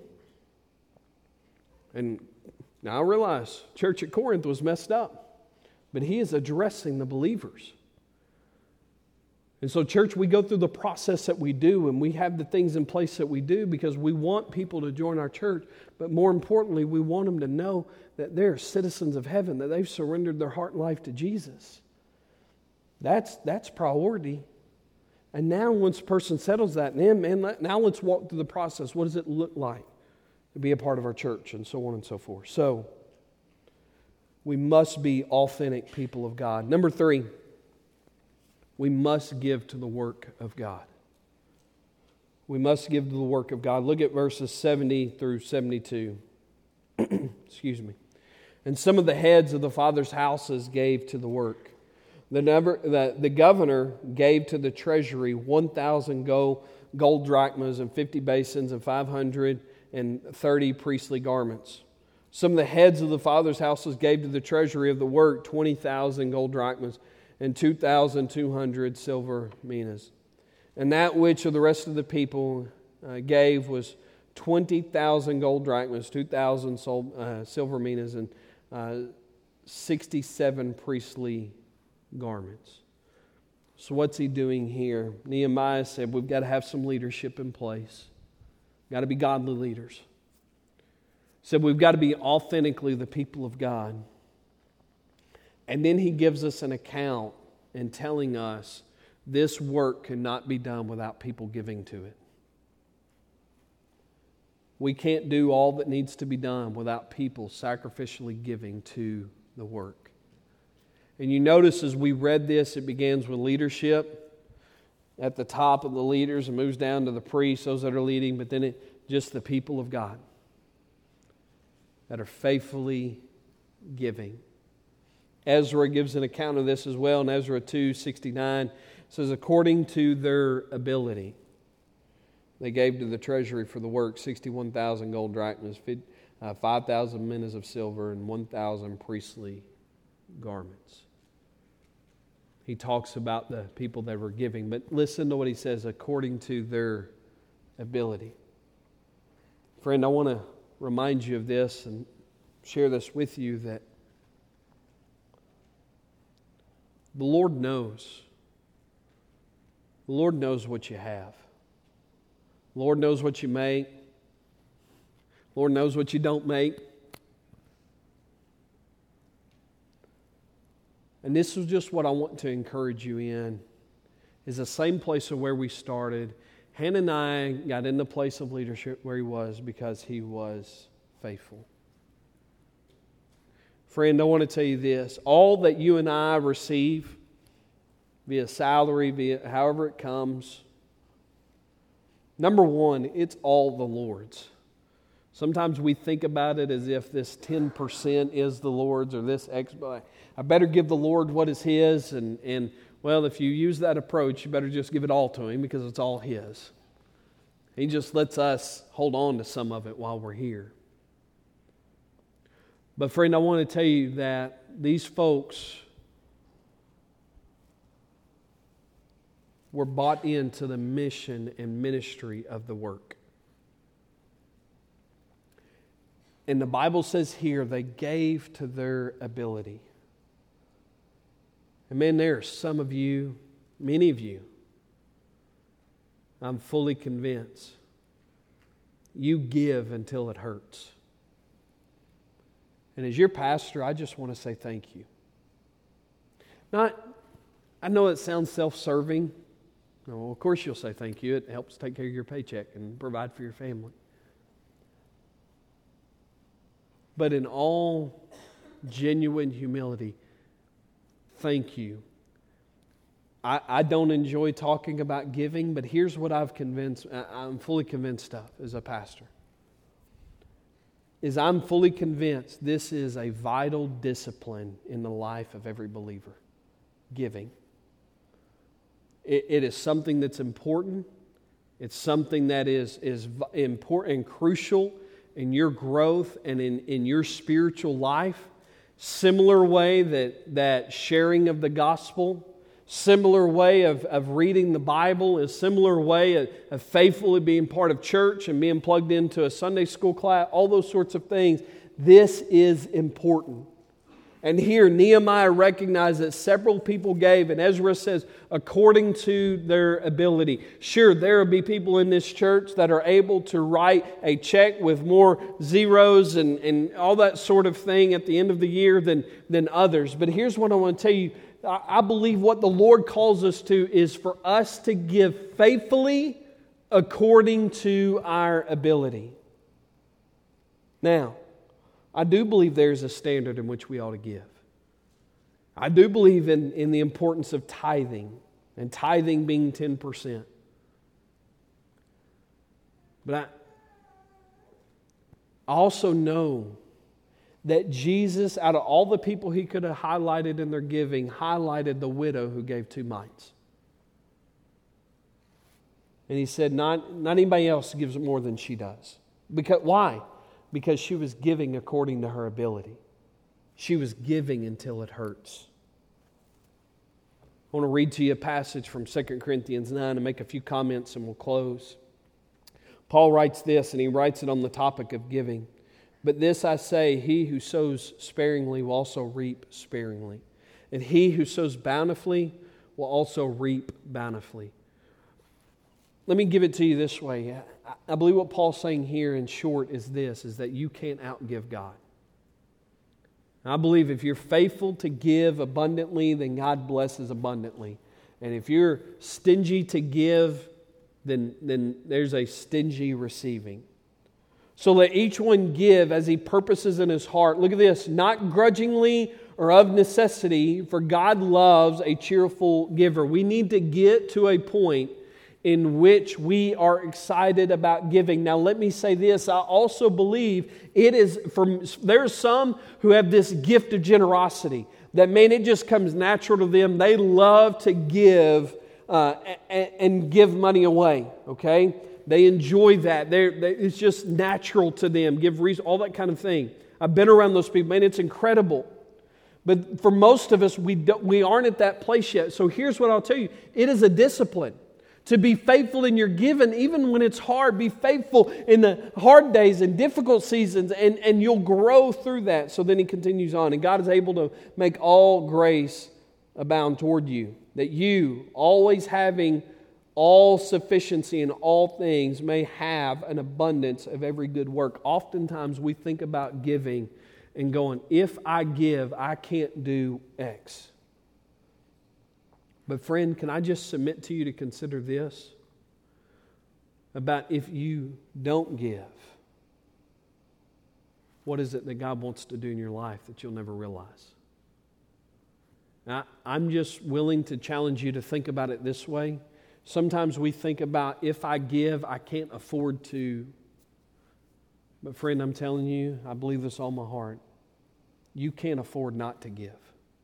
And now I realize church at Corinth was messed up, but he is addressing the believers. And so, church, we go through the process that we do, and we have the things in place that we do because we want people to join our church. But more importantly, we want them to know that they're citizens of heaven, that they've surrendered their heart and life to Jesus. That's, that's priority. And now once a person settles that, man, man, now let's walk through the process. What does it look like to be a part of our church, and so on and so forth. So, we must be authentic people of God. Number three, we must give to the work of God. We must give to the work of God. Look at verses seventy through seventy-two. Excuse me. And some of the heads of the fathers' houses gave to the work. The, number, the, the governor gave to the treasury one thousand gold, gold drachmas and fifty basins and five hundred thirty priestly garments. Some of the heads of the fathers' houses gave to the treasury of the work twenty thousand gold drachmas and two thousand two hundred silver minas. And that which of the rest of the people uh, gave was twenty thousand gold drachmas, two thousand sol- uh, silver minas, and uh, sixty-seven priestly garments. So what's he doing here? Nehemiah said we've got to have some leadership in place. We've got to be godly leaders. He said we've got to be authentically the people of God. And then He gives us an account and telling us this work cannot be done without people giving to it. We can't do all that needs to be done without people sacrificially giving to the work. And you notice as we read this, it begins with leadership at the top of the leaders and moves down to the priests, those that are leading, but then it just the people of God that are faithfully giving. Ezra gives an account of this as well in Ezra two sixty-nine. It says, according to their ability, they gave to the treasury for the work sixty-one thousand gold drachmas, five thousand minas of silver, and one thousand priestly garments. He talks about the people that were giving, but listen to what he says, according to their ability. Friend, I want to remind you of this and share this with you, that the Lord knows. The Lord knows what you have. The Lord knows what you make. The Lord knows what you don't make. And this is just what I want to encourage you in, is the same place of where we started. Hananiah got in the place of leadership where he was because he was faithful. Friend, I want to tell you this. All that you and I receive, via salary, via however it comes, number one, it's all the Lord's. Sometimes we think about it as if this ten percent is the Lord's or this X. I better give the Lord what is His. And, and, well, if you use that approach, you better just give it all to Him because it's all His. He just lets us hold on to some of it while we're here. But friend, I want to tell you that these folks were bought into the mission and ministry of the work. And the Bible says here they gave to their ability. And man, there are some of you, many of you, I'm fully convinced, you give until it hurts. And as your pastor, I just want to say thank you. Not, I know it sounds self-serving. No, of course you'll say thank you. It helps take care of your paycheck and provide for your family. But in all genuine humility, thank you. I, I don't enjoy talking about giving, but here's what I've convinced, I'm fully convinced of as a pastor. Is I'm fully convinced this is a vital discipline in the life of every believer. Giving. It, it is something that's important. It's something that is, is important and crucial in your growth and in, in your spiritual life. Similar way that, that sharing of the gospel, similar way of, of reading the Bible, a similar way of, of faithfully being part of church and being plugged into a Sunday school class, all those sorts of things. This is important. And here Nehemiah recognized that several people gave, and Ezra says, according to their ability. Sure, there will be people in this church that are able to write a check with more zeros and, and all that sort of thing at the end of the year than, than others. But here's what I want to tell you. I, I believe what the Lord calls us to is for us to give faithfully according to our ability. Now, I do believe there's a standard in which we ought to give. I do believe in, in the importance of tithing, and tithing being ten percent. But I, I also know that Jesus, out of all the people He could have highlighted in their giving, highlighted the widow who gave two mites. And He said, not, not anybody else gives more than she does. Because why? Because she was giving according to her ability. She was giving until it hurts. I want to read to you a passage from Second Corinthians nine and make a few comments and we'll close. Paul writes this, and he writes it on the topic of giving. But this I say, he who sows sparingly will also reap sparingly. And he who sows bountifully will also reap bountifully. Let me give it to you this way. I believe what Paul's saying here in short is this, is that you can't outgive God. I believe if you're faithful to give abundantly, then God blesses abundantly. And if you're stingy to give, then, then there's a stingy receiving. So let each one give as he purposes in his heart. Look at this. Not grudgingly or of necessity, for God loves a cheerful giver. We need to get to a point in which we are excited about giving. Now let me say this. I also believe it is, from, there are some who have this gift of generosity. That, man, it just comes natural to them. They love to give uh, and, and give money away, okay? They enjoy that. They're, they, it's just natural to them. Give reason, all that kind of thing. I've been around those people. Man, it's incredible. But for most of us, we, don't, we aren't at that place yet. So here's what I'll tell you. It is a discipline to be faithful in your giving, even when it's hard. Be faithful in the hard days and difficult seasons, and, and you'll grow through that. So then he continues on. And God is able to make all grace abound toward you, that you, always having all sufficiency in all things, may have an abundance of every good work. Oftentimes we think about giving and going, if I give, I can't do X. But friend, can I just submit to you to consider this? About if you don't give, what is it that God wants to do in your life that you'll never realize? Now, I'm just willing to challenge you to think about it this way. Sometimes we think about, if I give, I can't afford to. But friend, I'm telling you, I believe this all my heart. You can't afford not to give.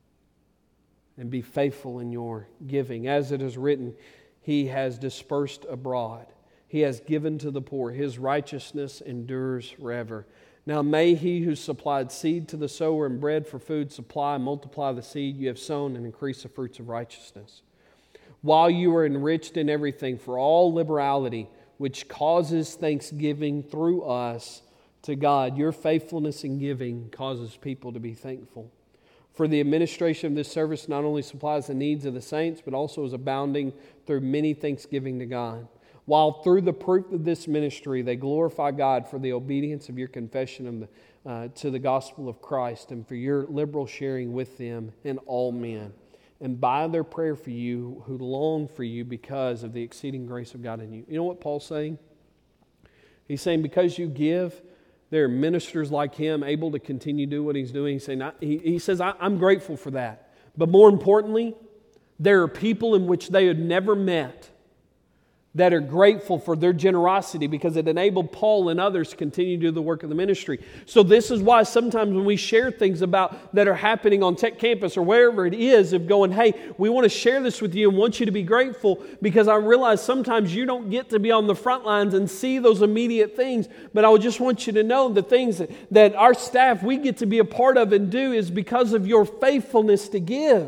And be faithful in your giving. As it is written, He has dispersed abroad. He has given to the poor. His righteousness endures forever. Now may He who supplied seed to the sower and bread for food supply and multiply the seed you have sown and increase the fruits of righteousness, while you are enriched in everything for all liberality, which causes thanksgiving through us to God. Your faithfulness in giving causes people to be thankful. For the administration of this service not only supplies the needs of the saints, but also is abounding through many thanksgiving to God. While through the proof of this ministry they glorify God for the obedience of your confession of the, uh, to the gospel of Christ, and for your liberal sharing with them and all men, and by their prayer for you who long for you because of the exceeding grace of God in you. You know what Paul's saying? He's saying because you give, there are ministers like him able to continue to do what he's doing. He's saying, I, he, he says, I, I'm grateful for that. But more importantly, there are people in which they had never met that are grateful for their generosity because it enabled Paul and others to continue to do the work of the ministry. So this is why sometimes when we share things about that are happening on Tech Campus or wherever it is, of going, hey, we want to share this with you and want you to be grateful, because I realize sometimes you don't get to be on the front lines and see those immediate things. But I would just want you to know the things that, that our staff, we get to be a part of and do is because of your faithfulness to give.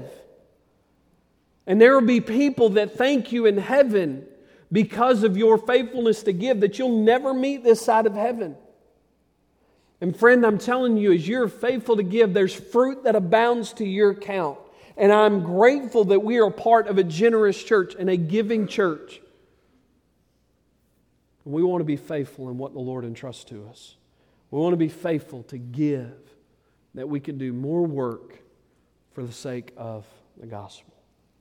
And there will be people that thank you in heaven because of your faithfulness to give, that you'll never meet this side of heaven. And friend, I'm telling you, as you're faithful to give, there's fruit that abounds to your account. And I'm grateful that we are part of a generous church and a giving church. And we want to be faithful in what the Lord entrusts to us. We want to be faithful to give, that we can do more work for the sake of the gospel.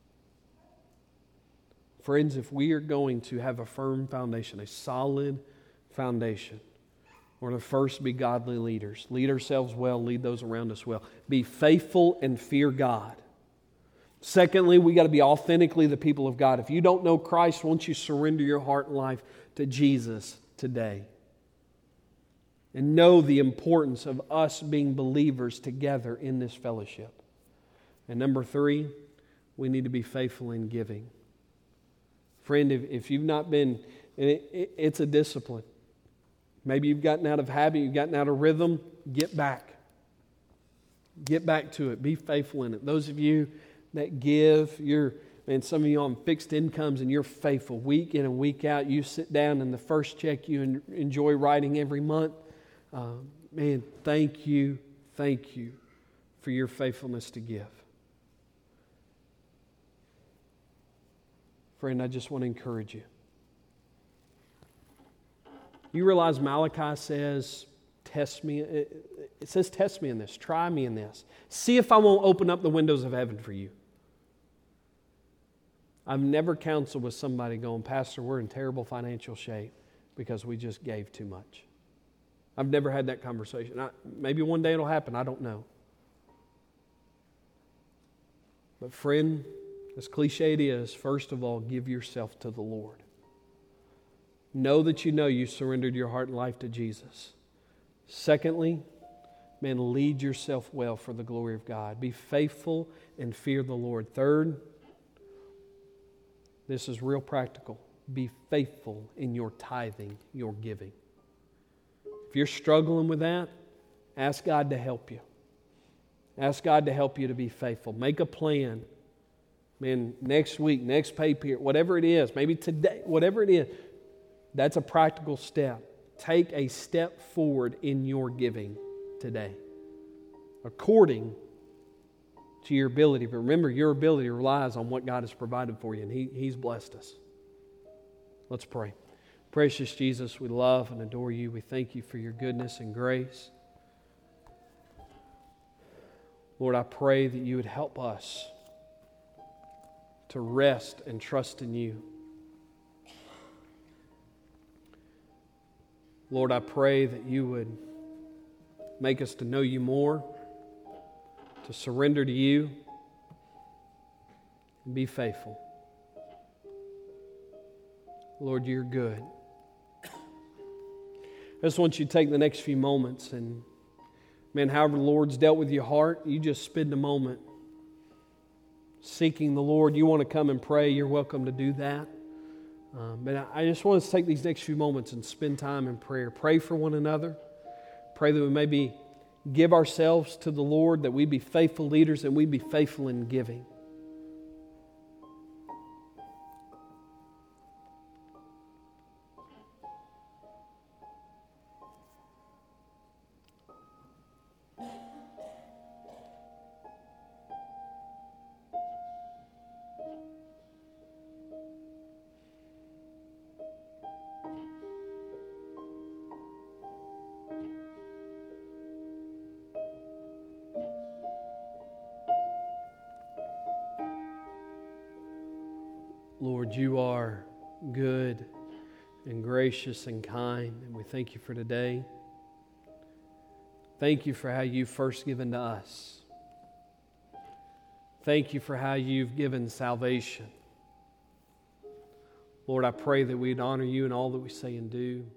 Friends, if we are going to have a firm foundation, a solid foundation, we're to first be godly leaders. Lead ourselves well, lead those around us well. Be faithful and fear God. Secondly, we got to be authentically the people of God. If you don't know Christ, won't you surrender your heart and life to Jesus today? And know the importance of us being believers together in this fellowship. And number three, we need to be faithful in giving. Friend, if, if you've not been, and it, it, it's a discipline. Maybe you've gotten out of habit, you've gotten out of rhythm, get back. Get back to it. Be faithful in it. Those of you that give, you're, and some of you on fixed incomes and you're faithful week in and week out. You sit down and the first check you enjoy writing every month. Uh, man, thank you, thank you for your faithfulness to give. Friend, I just want to encourage you. You realize Malachi says, test me. It, it says test me in this. Try me in this. See if I won't open up the windows of heaven for you. I've never counseled with somebody going, Pastor, we're in terrible financial shape because we just gave too much. I've never had that conversation. I, maybe one day it'll happen. I don't know. But friend, as cliche it is, first of all, give yourself to the Lord. Know that you know you surrendered your heart and life to Jesus. Secondly, man, lead yourself well for the glory of God. Be faithful and fear the Lord. Third, this is real practical. Be faithful in your tithing, your giving. If you're struggling with that, ask God to help you. Ask God to help you to be faithful. Make a plan. Man, next week, next pay period, whatever it is, maybe today, whatever it is, that's a practical step. Take a step forward in your giving today, according to your ability. But remember, your ability relies on what God has provided for you, and He, He's blessed us. Let's pray. Precious Jesus, we love and adore You. We thank You for Your goodness and grace. Lord, I pray that You would help us to rest and trust in You. Lord, I pray that You would make us to know You more, to surrender to You, and be faithful. Lord, You're good. I just want you to take the next few moments and, man, however the Lord's dealt with your heart, you just spend a moment seeking the Lord. You want to come and pray, you're welcome to do that. Um, but I just want us to take these next few moments and spend time in prayer. Pray for one another. Pray that we maybe give ourselves to the Lord, that we be faithful leaders and we be faithful in giving. Lord, You are good and gracious and kind, and we thank You for today. Thank You for how You've first given to us. Thank You for how You've given salvation. Lord, I pray that we'd honor You in all that we say and do.